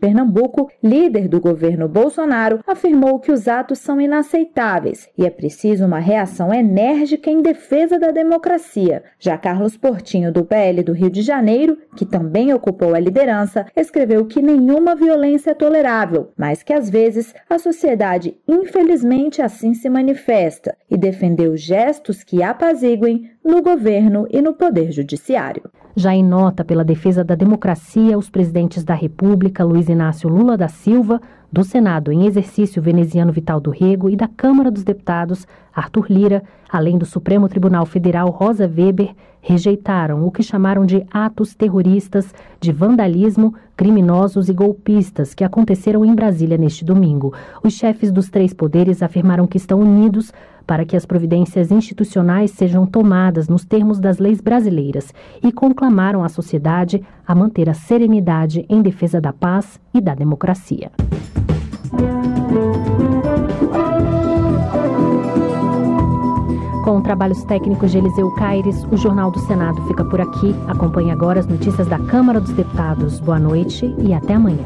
Pernambuco, líder do governo Bolsonaro, afirmou que os atos são inaceitáveis e é preciso uma reação enérgica em defesa da democracia. Já Carlos Portinho, do P L do Rio de Janeiro, que também ocupou a liderança, escreveu que nenhuma violência é tolerável, mas que às vezes a sociedade infelizmente assim se manifesta, e defendeu gestos que apaziguem no governo e no poder judiciário. Já em nota pela defesa da democracia, os presidentes da República, Luiz Inácio Lula da Silva, do Senado em exercício, Veneziano Vital do Rego, e da Câmara dos Deputados, Arthur Lira, além do Supremo Tribunal Federal, Rosa Weber, rejeitaram o que chamaram de atos terroristas, de vandalismo, criminosos e golpistas que aconteceram em Brasília neste domingo. Os chefes dos três poderes afirmaram que estão unidos para que as providências institucionais sejam tomadas nos termos das leis brasileiras e conclamaram a sociedade a manter a serenidade em defesa da paz e da democracia. Com trabalhos técnicos de Eliseu Caires, o Jornal do Senado fica por aqui. Acompanhe agora as notícias da Câmara dos Deputados. Boa noite e até amanhã.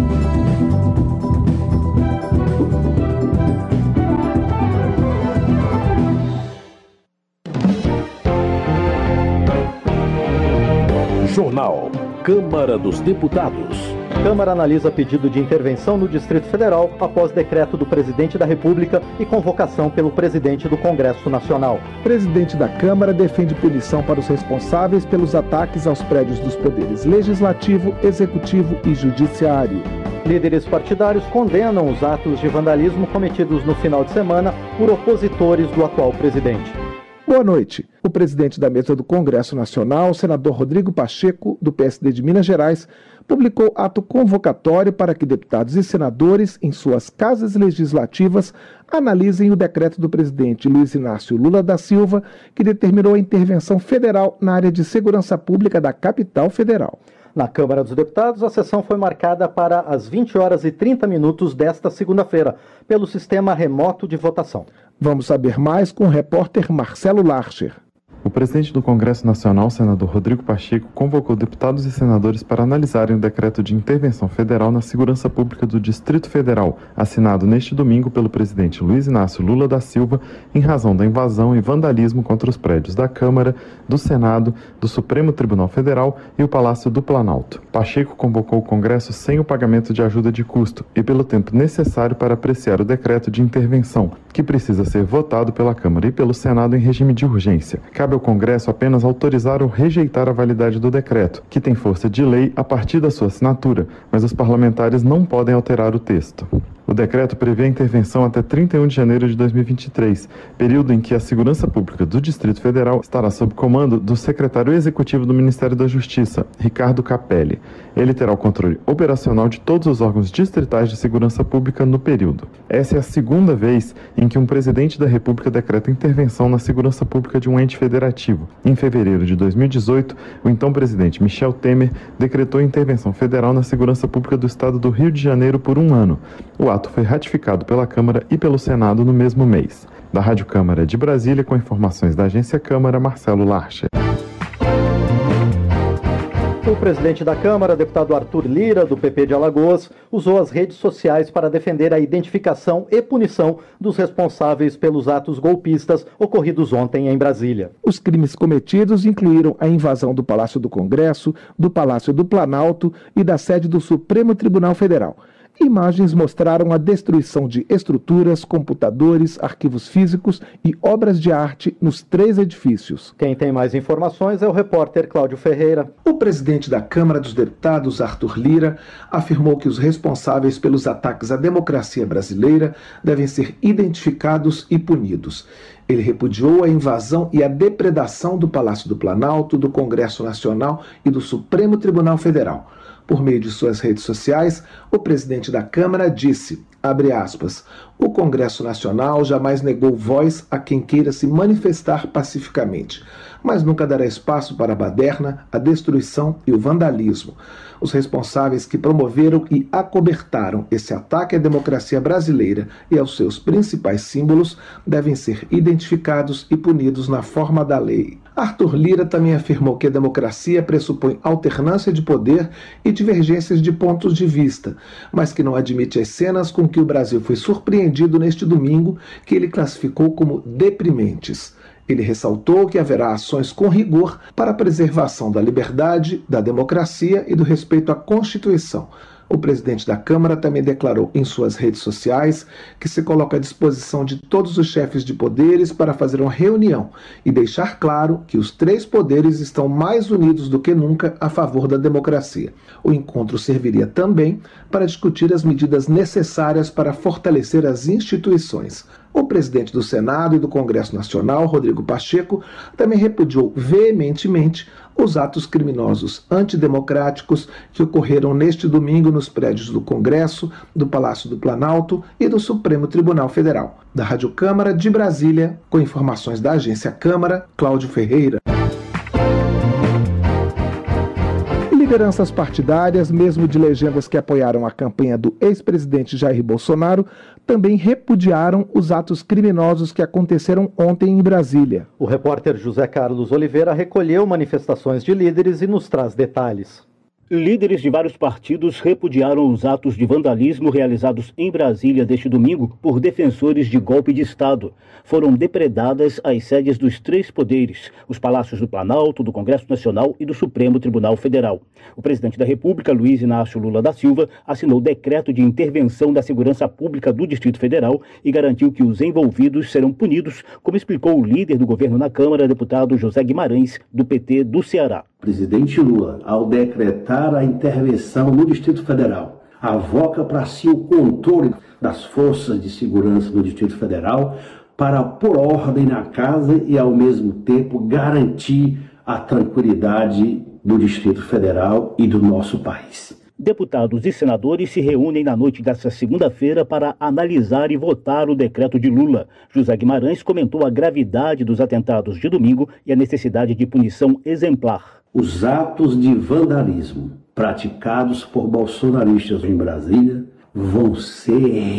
Jornal Câmara dos Deputados. Câmara analisa pedido de intervenção no Distrito Federal após decreto do Presidente da República e convocação pelo Presidente do Congresso Nacional. Presidente da Câmara defende punição para os responsáveis pelos ataques aos prédios dos poderes Legislativo, Executivo e Judiciário. Líderes partidários condenam os atos de vandalismo cometidos no final de semana por opositores do atual presidente. Boa noite. O presidente da mesa do Congresso Nacional, o senador Rodrigo Pacheco, do P S D de Minas Gerais, publicou ato convocatório para que deputados e senadores, em suas casas legislativas, analisem o decreto do presidente Luiz Inácio Lula da Silva, que determinou a intervenção federal na área de segurança pública da capital federal. Na Câmara dos Deputados, a sessão foi marcada para as vinte horas e trinta minutos desta segunda-feira, pelo sistema remoto de votação. Vamos saber mais com o repórter Marcelo Larcher. O presidente do Congresso Nacional, senador Rodrigo Pacheco, convocou deputados e senadores para analisarem o decreto de intervenção federal na segurança pública do Distrito Federal, assinado neste domingo pelo presidente Luiz Inácio Lula da Silva, em razão da invasão e vandalismo contra os prédios da Câmara, do Senado, do Supremo Tribunal Federal e o Palácio do Planalto. Pacheco convocou o Congresso sem o pagamento de ajuda de custo e pelo tempo necessário para apreciar o decreto de intervenção, que precisa ser votado pela Câmara e pelo Senado em regime de urgência. Cabe ao Congresso apenas autorizar ou rejeitar a validade do decreto, que tem força de lei a partir da sua assinatura, mas os parlamentares não podem alterar o texto. O decreto prevê a intervenção até trinta e um de janeiro de dois mil e vinte e três, período em que a segurança pública do Distrito Federal estará sob comando do secretário executivo do Ministério da Justiça, Ricardo Capelli. Ele terá o controle operacional de todos os órgãos distritais de segurança pública no período. Essa é a segunda vez em que um presidente da República decreta intervenção na segurança pública de um ente federativo. Em fevereiro de dois mil e dezoito, o então presidente Michel Temer decretou intervenção federal na segurança pública do estado do Rio de Janeiro por um ano. O ato foi ratificado pela Câmara e pelo Senado no mesmo mês. Da Rádio Câmara de Brasília, com informações da Agência Câmara, Marcelo Larcher. O presidente da Câmara, deputado Arthur Lira, do P P de Alagoas, usou as redes sociais para defender a identificação e punição dos responsáveis pelos atos golpistas ocorridos ontem em Brasília. Os crimes cometidos incluíram a invasão do Palácio do Congresso, do Palácio do Planalto e da sede do Supremo Tribunal Federal. Imagens mostraram a destruição de estruturas, computadores, arquivos físicos e obras de arte nos três edifícios. Quem tem mais informações é o repórter Cláudio Ferreira. O presidente da Câmara dos Deputados, Arthur Lira, afirmou que os responsáveis pelos ataques à democracia brasileira devem ser identificados e punidos. Ele repudiou a invasão e a depredação do Palácio do Planalto, do Congresso Nacional e do Supremo Tribunal Federal. Por meio de suas redes sociais, o presidente da Câmara disse, abre aspas, o Congresso Nacional jamais negou voz a quem queira se manifestar pacificamente, mas nunca dará espaço para a baderna, a destruição e o vandalismo. Os responsáveis que promoveram e acobertaram esse ataque à democracia brasileira e aos seus principais símbolos devem ser identificados e punidos na forma da lei. Arthur Lira também afirmou que a democracia pressupõe alternância de poder e divergências de pontos de vista, mas que não admite as cenas com que o Brasil foi surpreendido neste domingo, que ele classificou como deprimentes. Ele ressaltou que haverá ações com rigor para a preservação da liberdade, da democracia e do respeito à Constituição. O presidente da Câmara também declarou em suas redes sociais que se coloca à disposição de todos os chefes de poderes para fazer uma reunião e deixar claro que os três poderes estão mais unidos do que nunca a favor da democracia. O encontro serviria também para discutir as medidas necessárias para fortalecer as instituições. O presidente do Senado e do Congresso Nacional, Rodrigo Pacheco, também repudiou veementemente os atos criminosos antidemocráticos que ocorreram neste domingo nos prédios do Congresso, do Palácio do Planalto e do Supremo Tribunal Federal. Da Rádio Câmara de Brasília, com informações da Agência Câmara, Cláudio Ferreira. Lideranças partidárias, mesmo de legendas que apoiaram a campanha do ex-presidente Jair Bolsonaro, também repudiaram os atos criminosos que aconteceram ontem em Brasília. O repórter José Carlos Oliveira recolheu manifestações de líderes e nos traz detalhes. Líderes de vários partidos repudiaram os atos de vandalismo realizados em Brasília deste domingo por defensores de golpe de Estado. Foram depredadas as sedes dos três poderes, os palácios do Planalto, do Congresso Nacional e do Supremo Tribunal Federal. O presidente da República, Luiz Inácio Lula da Silva, assinou decreto de intervenção da segurança pública do Distrito Federal e garantiu que os envolvidos serão punidos, como explicou o líder do governo na Câmara, deputado José Guimarães, do P T do Ceará. Presidente Lula, ao decretar a intervenção no Distrito Federal, avoca para si o controle das forças de segurança do Distrito Federal para pôr ordem na casa e, ao mesmo tempo, garantir a tranquilidade do Distrito Federal e do nosso país. Deputados e senadores se reúnem na noite desta segunda-feira para analisar e votar o decreto de Lula. José Guimarães comentou a gravidade dos atentados de domingo e a necessidade de punição exemplar. Os atos de vandalismo praticados por bolsonaristas em Brasília vão ser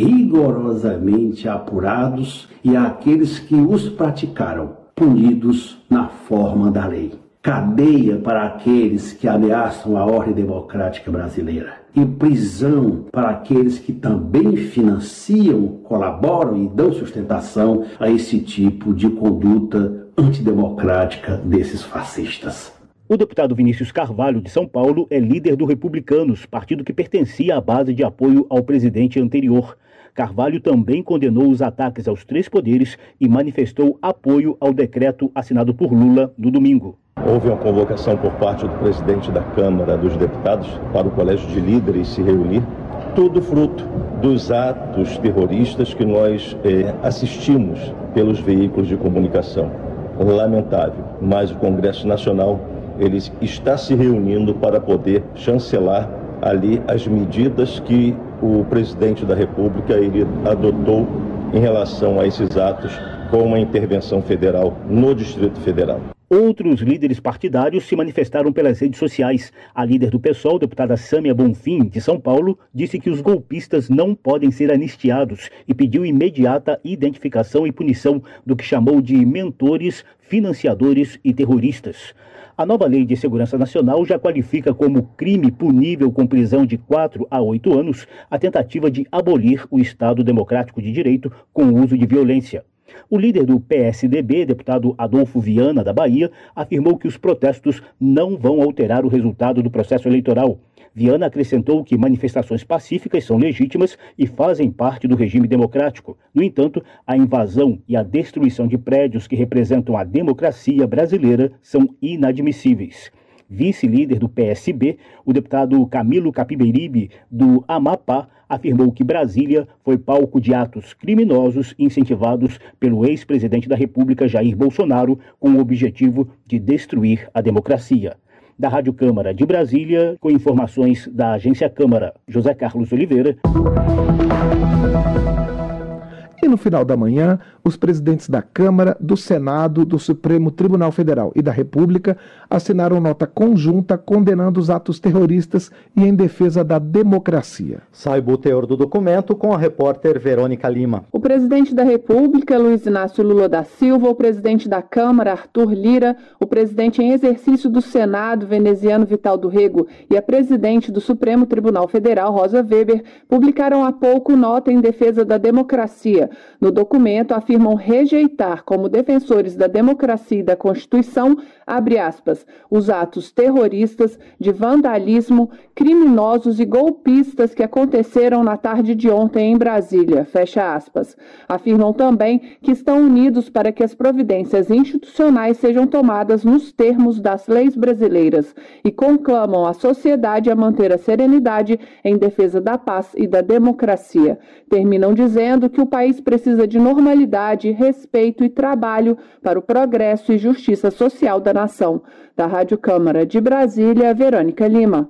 rigorosamente apurados e aqueles que os praticaram punidos na forma da lei. Cadeia para aqueles que ameaçam a ordem democrática brasileira e prisão para aqueles que também financiam, colaboram e dão sustentação a esse tipo de conduta antidemocrática desses fascistas. O deputado Vinícius Carvalho, de São Paulo, é líder do Republicanos, partido que pertencia à base de apoio ao presidente anterior. Carvalho também condenou os ataques aos três poderes e manifestou apoio ao decreto assinado por Lula no domingo. Houve uma convocação por parte do presidente da Câmara dos Deputados para o Colégio de Líderes se reunir, tudo fruto dos atos terroristas que nós eh, assistimos pelos veículos de comunicação. Lamentável, mas o Congresso Nacional ele está se reunindo para poder chancelar ali as medidas que o presidente da República ele adotou em relação a esses atos com uma intervenção federal no Distrito Federal. Outros líderes partidários se manifestaram pelas redes sociais. A líder do PSOL, deputada Sâmia Bonfim, de São Paulo, disse que os golpistas não podem ser anistiados e pediu imediata identificação e punição do que chamou de mentores, financiadores e terroristas. A nova Lei de Segurança Nacional já qualifica como crime punível com prisão de quatro a oito anos a tentativa de abolir o Estado Democrático de Direito com o uso de violência. O líder do P S D B, deputado Adolfo Viana, da Bahia, afirmou que os protestos não vão alterar o resultado do processo eleitoral. Viana acrescentou que manifestações pacíficas são legítimas e fazem parte do regime democrático. No entanto, a invasão e a destruição de prédios que representam a democracia brasileira são inadmissíveis. Vice-líder do P S B, o deputado Camilo Capiberibe, do Amapá, afirmou que Brasília foi palco de atos criminosos incentivados pelo ex-presidente da República, Jair Bolsonaro, com o objetivo de destruir a democracia. Da Rádio Câmara de Brasília, com informações da Agência Câmara, José Carlos Oliveira. E no final da manhã, os presidentes da Câmara, do Senado, do Supremo Tribunal Federal e da República assinaram nota conjunta condenando os atos terroristas e em defesa da democracia. Saiba o teor do documento com a repórter Verônica Lima. O presidente da República, Luiz Inácio Lula da Silva, o presidente da Câmara, Arthur Lira, o presidente em exercício do Senado, veneziano Vital do Rego, e a presidente do Supremo Tribunal Federal, Rosa Weber, publicaram há pouco nota em defesa da democracia. No documento, afirmam rejeitar como defensores da democracia e da Constituição, abre aspas, os atos terroristas, de vandalismo, criminosos e golpistas que aconteceram na tarde de ontem em Brasília, fecha aspas. Afirmam também que estão unidos para que as providências institucionais sejam tomadas nos termos das leis brasileiras e conclamam a sociedade a manter a serenidade em defesa da paz e da democracia. Terminam dizendo que o país precisa de normalidade, respeito e trabalho para o progresso e justiça social da nação. Da Rádio Câmara de Brasília, Verônica Lima.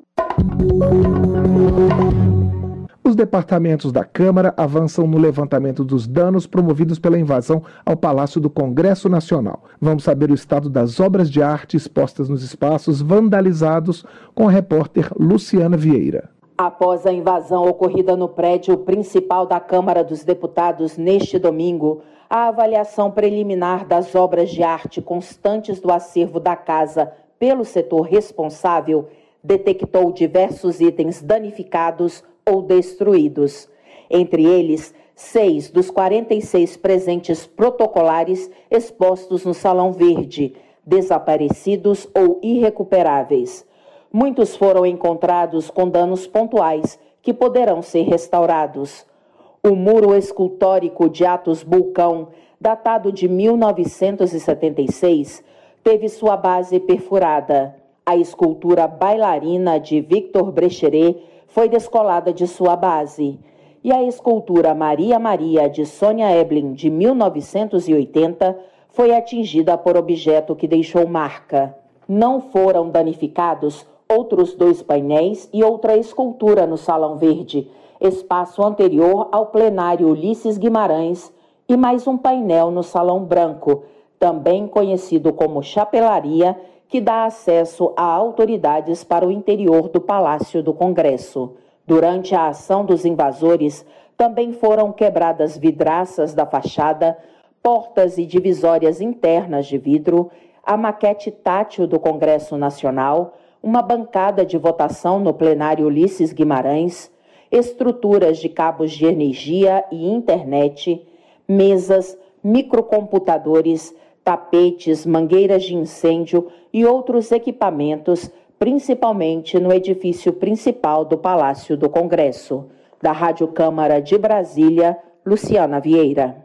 Os departamentos da Câmara avançam no levantamento dos danos promovidos pela invasão ao Palácio do Congresso Nacional. Vamos saber o estado das obras de arte expostas nos espaços vandalizados com a repórter Luciana Vieira. Após a invasão ocorrida no prédio principal da Câmara dos Deputados neste domingo, a avaliação preliminar das obras de arte constantes do acervo da casa pelo setor responsável detectou diversos itens danificados ou destruídos. Entre eles, seis dos quarenta e seis presentes protocolares expostos no Salão Verde, desaparecidos ou irrecuperáveis. Muitos foram encontrados com danos pontuais, que poderão ser restaurados. O muro escultórico de Atos Bulcão, datado de mil novecentos e setenta e seis, teve sua base perfurada. A escultura Bailarina de Victor Brecheret foi descolada de sua base. E a escultura Maria Maria de Sônia Eblin, de mil novecentos e oitenta, foi atingida por objeto que deixou marca. Não foram danificados outros dois painéis e outra escultura no Salão Verde, espaço anterior ao plenário Ulisses Guimarães, e mais um painel no Salão Branco, também conhecido como chapelaria, que dá acesso a autoridades para o interior do Palácio do Congresso. Durante a ação dos invasores, também foram quebradas vidraças da fachada, portas e divisórias internas de vidro, a maquete tátil do Congresso Nacional, uma bancada de votação no plenário Ulisses Guimarães, estruturas de cabos de energia e internet, mesas, microcomputadores, tapetes, mangueiras de incêndio e outros equipamentos, principalmente no edifício principal do Palácio do Congresso. Da Rádio Câmara de Brasília, Luciana Vieira.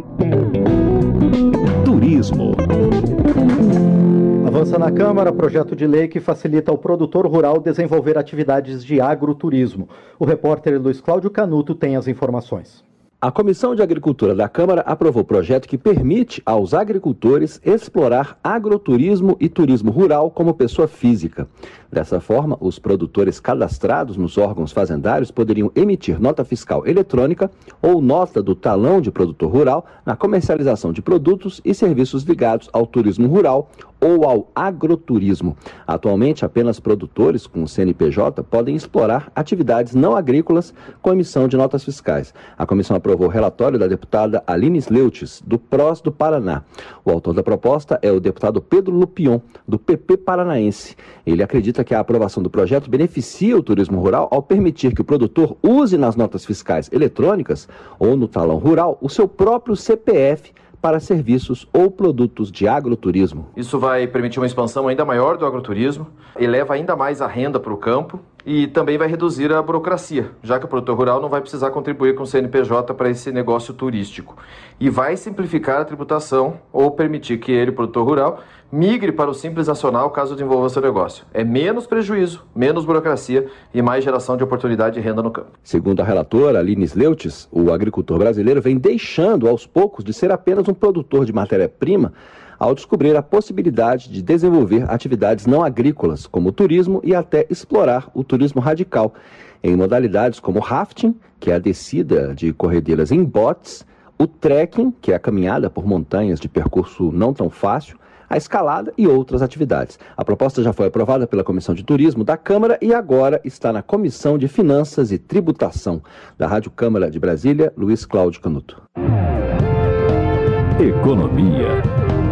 Turismo. Avança na Câmara projeto de lei que facilita ao produtor rural desenvolver atividades de agroturismo. O repórter Luiz Cláudio Canuto tem as informações. A Comissão de Agricultura da Câmara aprovou projeto que permite aos agricultores explorar agroturismo e turismo rural como pessoa física. Dessa forma, os produtores cadastrados nos órgãos fazendários poderiam emitir nota fiscal eletrônica ou nota do talão de produtor rural na comercialização de produtos e serviços ligados ao turismo rural ou ao agroturismo. Atualmente, apenas produtores com C N P J podem explorar atividades não agrícolas com emissão de notas fiscais. A comissão aprovou o relatório da deputada Aline Sleutis, do P R O S do Paraná. O autor da proposta é o deputado Pedro Lupion, do P P paranaense. Ele acredita que a aprovação do projeto beneficia o turismo rural ao permitir que o produtor use nas notas fiscais eletrônicas ou no talão rural o seu próprio C P F para serviços ou produtos de agroturismo. Isso vai permitir uma expansão ainda maior do agroturismo, eleva ainda mais a renda para o campo e também vai reduzir a burocracia, já que o produtor rural não vai precisar contribuir com o C N P J para esse negócio turístico. E vai simplificar a tributação ou permitir que ele, o produtor rural, migre para o Simples Nacional caso desenvolva seu negócio. É menos prejuízo, menos burocracia e mais geração de oportunidade de renda no campo. Segundo a relatora Aline Sleutis, o agricultor brasileiro vem deixando aos poucos de ser apenas um produtor de matéria-prima ao descobrir a possibilidade de desenvolver atividades não agrícolas, como o turismo e até explorar o turismo radical, em modalidades como rafting, que é a descida de corredeiras em botes, o trekking, que é a caminhada por montanhas de percurso não tão fácil, a escalada e outras atividades. A proposta já foi aprovada pela Comissão de Turismo da Câmara e agora está na Comissão de Finanças e Tributação. Da Rádio Câmara de Brasília, Luiz Cláudio Canuto. Economia.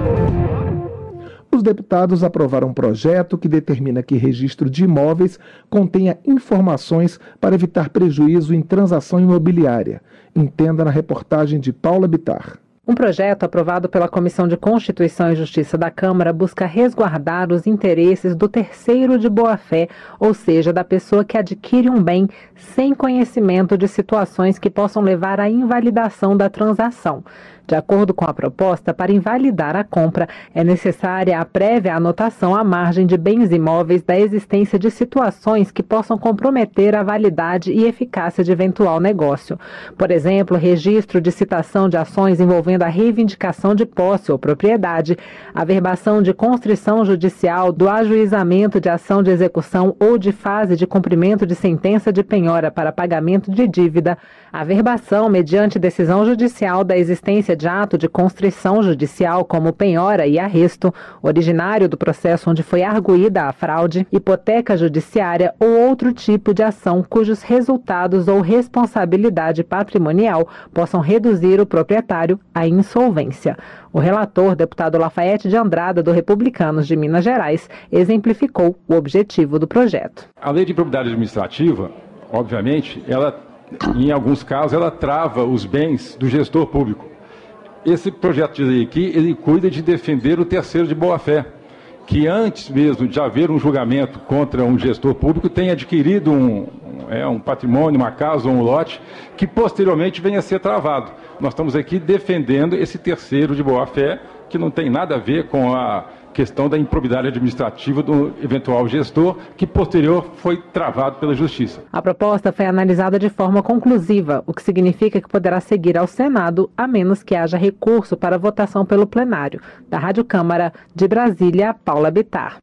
Os deputados aprovaram um projeto que determina que registro de imóveis contenha informações para evitar prejuízo em transação imobiliária. Entenda na reportagem de Paula Bittar. Um projeto aprovado pela Comissão de Constituição e Justiça da Câmara busca resguardar os interesses do terceiro de boa-fé, ou seja, da pessoa que adquire um bem sem conhecimento de situações que possam levar à invalidação da transação. De acordo com a proposta, para invalidar a compra, é necessária a prévia anotação à margem de bens imóveis da existência de situações que possam comprometer a validade e eficácia de eventual negócio. Por exemplo, registro de citação de ações envolvendo a reivindicação de posse ou propriedade, averbação de constrição judicial do ajuizamento de ação de execução ou de fase de cumprimento de sentença de penhora para pagamento de dívida, averbação mediante decisão judicial da existência de ato de constrição judicial como penhora e arresto, originário do processo onde foi arguída a fraude, hipoteca judiciária ou outro tipo de ação cujos resultados ou responsabilidade patrimonial possam reduzir o proprietário à insolvência. O relator, deputado Lafayette de Andrada, do Republicanos de Minas Gerais, exemplificou o objetivo do projeto. A lei de improbidade administrativa, obviamente, ela, em alguns casos, ela trava os bens do gestor público. Esse projeto de lei aqui, ele cuida de defender o terceiro de boa-fé, que antes mesmo de haver um julgamento contra um gestor público, tenha adquirido um, é, um patrimônio, uma casa ou um lote, que posteriormente venha a ser travado. Nós estamos aqui defendendo esse terceiro de boa-fé, que não tem nada a ver com a questão da improbidade administrativa do eventual gestor, que posterior foi travado pela Justiça. A proposta foi analisada de forma conclusiva, o que significa que poderá seguir ao Senado, a menos que haja recurso para votação pelo plenário. Da Rádio Câmara de Brasília, Paula Bittar.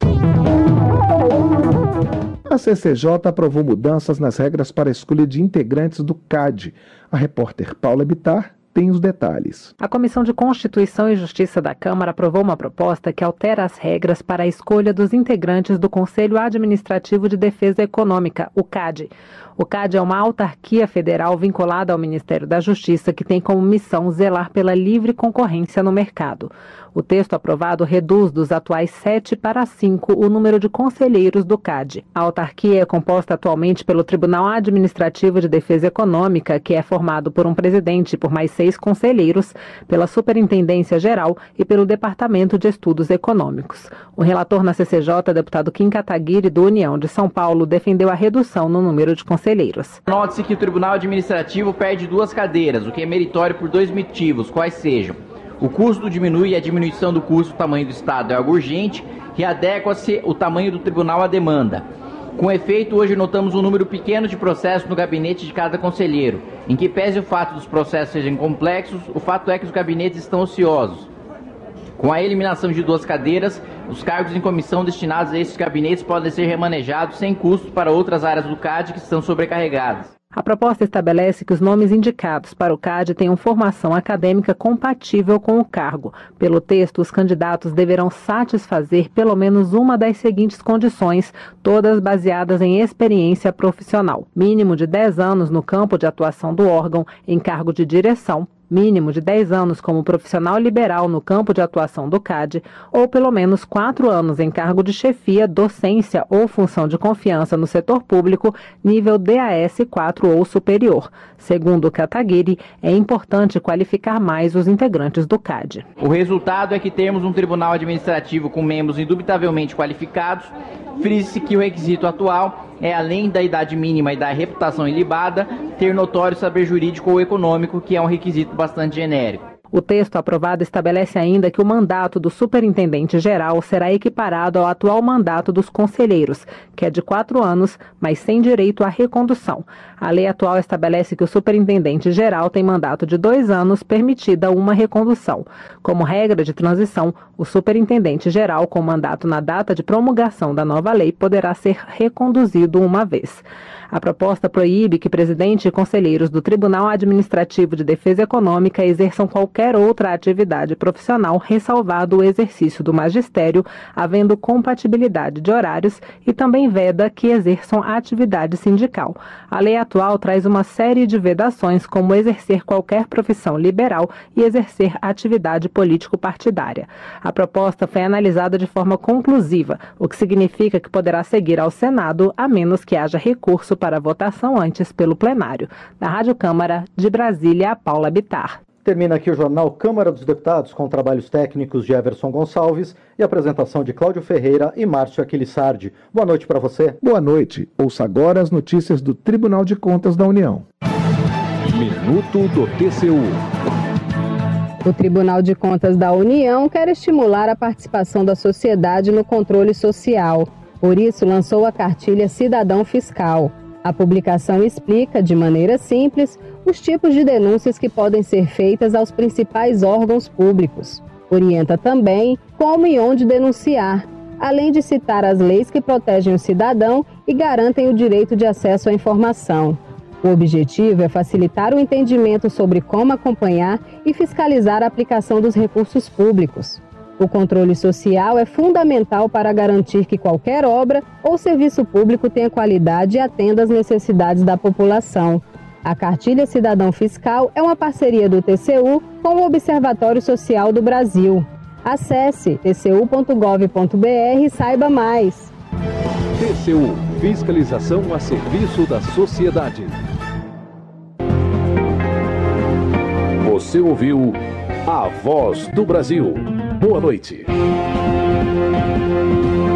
A C C J aprovou mudanças nas regras para a escolha de integrantes do C A D. A repórter Paula Bittar tem os detalhes. A Comissão de Constituição e Justiça da Câmara aprovou uma proposta que altera as regras para a escolha dos integrantes do Conselho Administrativo de Defesa Econômica, o C A D. O C A D é uma autarquia federal vinculada ao Ministério da Justiça que tem como missão zelar pela livre concorrência no mercado. O texto aprovado reduz dos atuais sete para cinco o número de conselheiros do C A D. A autarquia é composta atualmente pelo Tribunal Administrativo de Defesa Econômica, que é formado por um presidente e por mais seis conselheiros, pela Superintendência Geral e pelo Departamento de Estudos Econômicos. O relator na C C J, deputado Kim Kataguiri, do União de São Paulo, defendeu a redução no número de conselheiros. Note-se que o Tribunal Administrativo perde duas cadeiras, o que é meritório por dois motivos, quais sejam: o custo diminui e a diminuição do custo do tamanho do Estado é algo urgente e adequa-se o tamanho do tribunal à demanda. Com efeito, hoje notamos um número pequeno de processos no gabinete de cada conselheiro. Em que pese o fato dos processos serem complexos, o fato é que os gabinetes estão ociosos. Com a eliminação de duas cadeiras, os cargos em comissão destinados a esses gabinetes podem ser remanejados sem custo para outras áreas do C A D que estão sobrecarregadas. A proposta estabelece que os nomes indicados para o C A D tenham formação acadêmica compatível com o cargo. Pelo texto, os candidatos deverão satisfazer pelo menos uma das seguintes condições, todas baseadas em experiência profissional: mínimo de dez anos no campo de atuação do órgão, em cargo de direção, mínimo de dez anos como profissional liberal no campo de atuação do C A D, ou pelo menos quatro anos em cargo de chefia, docência ou função de confiança no setor público, nível D A S quatro ou superior. Segundo Kataguiri, é importante qualificar mais os integrantes do C A D. O resultado é que temos um tribunal administrativo com membros indubitavelmente qualificados. Frise-se que o requisito atual é, além da idade mínima e da reputação ilibada, ter notório saber jurídico ou econômico, que é um requisito bastante genérico. O texto aprovado estabelece ainda que o mandato do superintendente-geral será equiparado ao atual mandato dos conselheiros, que é de quatro anos, mas sem direito à recondução. A lei atual estabelece que o superintendente-geral tem mandato de dois anos, permitida uma recondução. Como regra de transição, o superintendente-geral com mandato na data de promulgação da nova lei poderá ser reconduzido uma vez. A proposta proíbe que presidente e conselheiros do Tribunal Administrativo de Defesa Econômica exerçam qualquer outra atividade profissional, ressalvado o exercício do magistério, havendo compatibilidade de horários, e também veda que exerçam atividade sindical. A lei atual traz uma série de vedações, como exercer qualquer profissão liberal e exercer atividade político-partidária. A proposta foi analisada de forma conclusiva, o que significa que poderá seguir ao Senado, a menos que haja recurso para votação antes pelo plenário. Da Rádio Câmara, de Brasília, Paula Bittar. Termina aqui o jornal Câmara dos Deputados, com trabalhos técnicos de Everson Gonçalves e apresentação de Cláudio Ferreira e Márcio Aquilissardi. Boa noite para você. Boa noite. Ouça agora as notícias do Tribunal de Contas da União. Minuto do T C U. O Tribunal de Contas da União quer estimular a participação da sociedade no controle social. Por isso, lançou a cartilha Cidadão Fiscal. A publicação explica, de maneira simples, os tipos de denúncias que podem ser feitas aos principais órgãos públicos. Orienta também como e onde denunciar, além de citar as leis que protegem o cidadão e garantem o direito de acesso à informação. O objetivo é facilitar o entendimento sobre como acompanhar e fiscalizar a aplicação dos recursos públicos. O controle social é fundamental para garantir que qualquer obra ou serviço público tenha qualidade e atenda às necessidades da população. A Cartilha Cidadão Fiscal é uma parceria do T C U com o Observatório Social do Brasil. Acesse t c u ponto gov ponto b r e saiba mais. T C U, fiscalização a serviço da sociedade. Você ouviu A Voz do Brasil. Boa noite.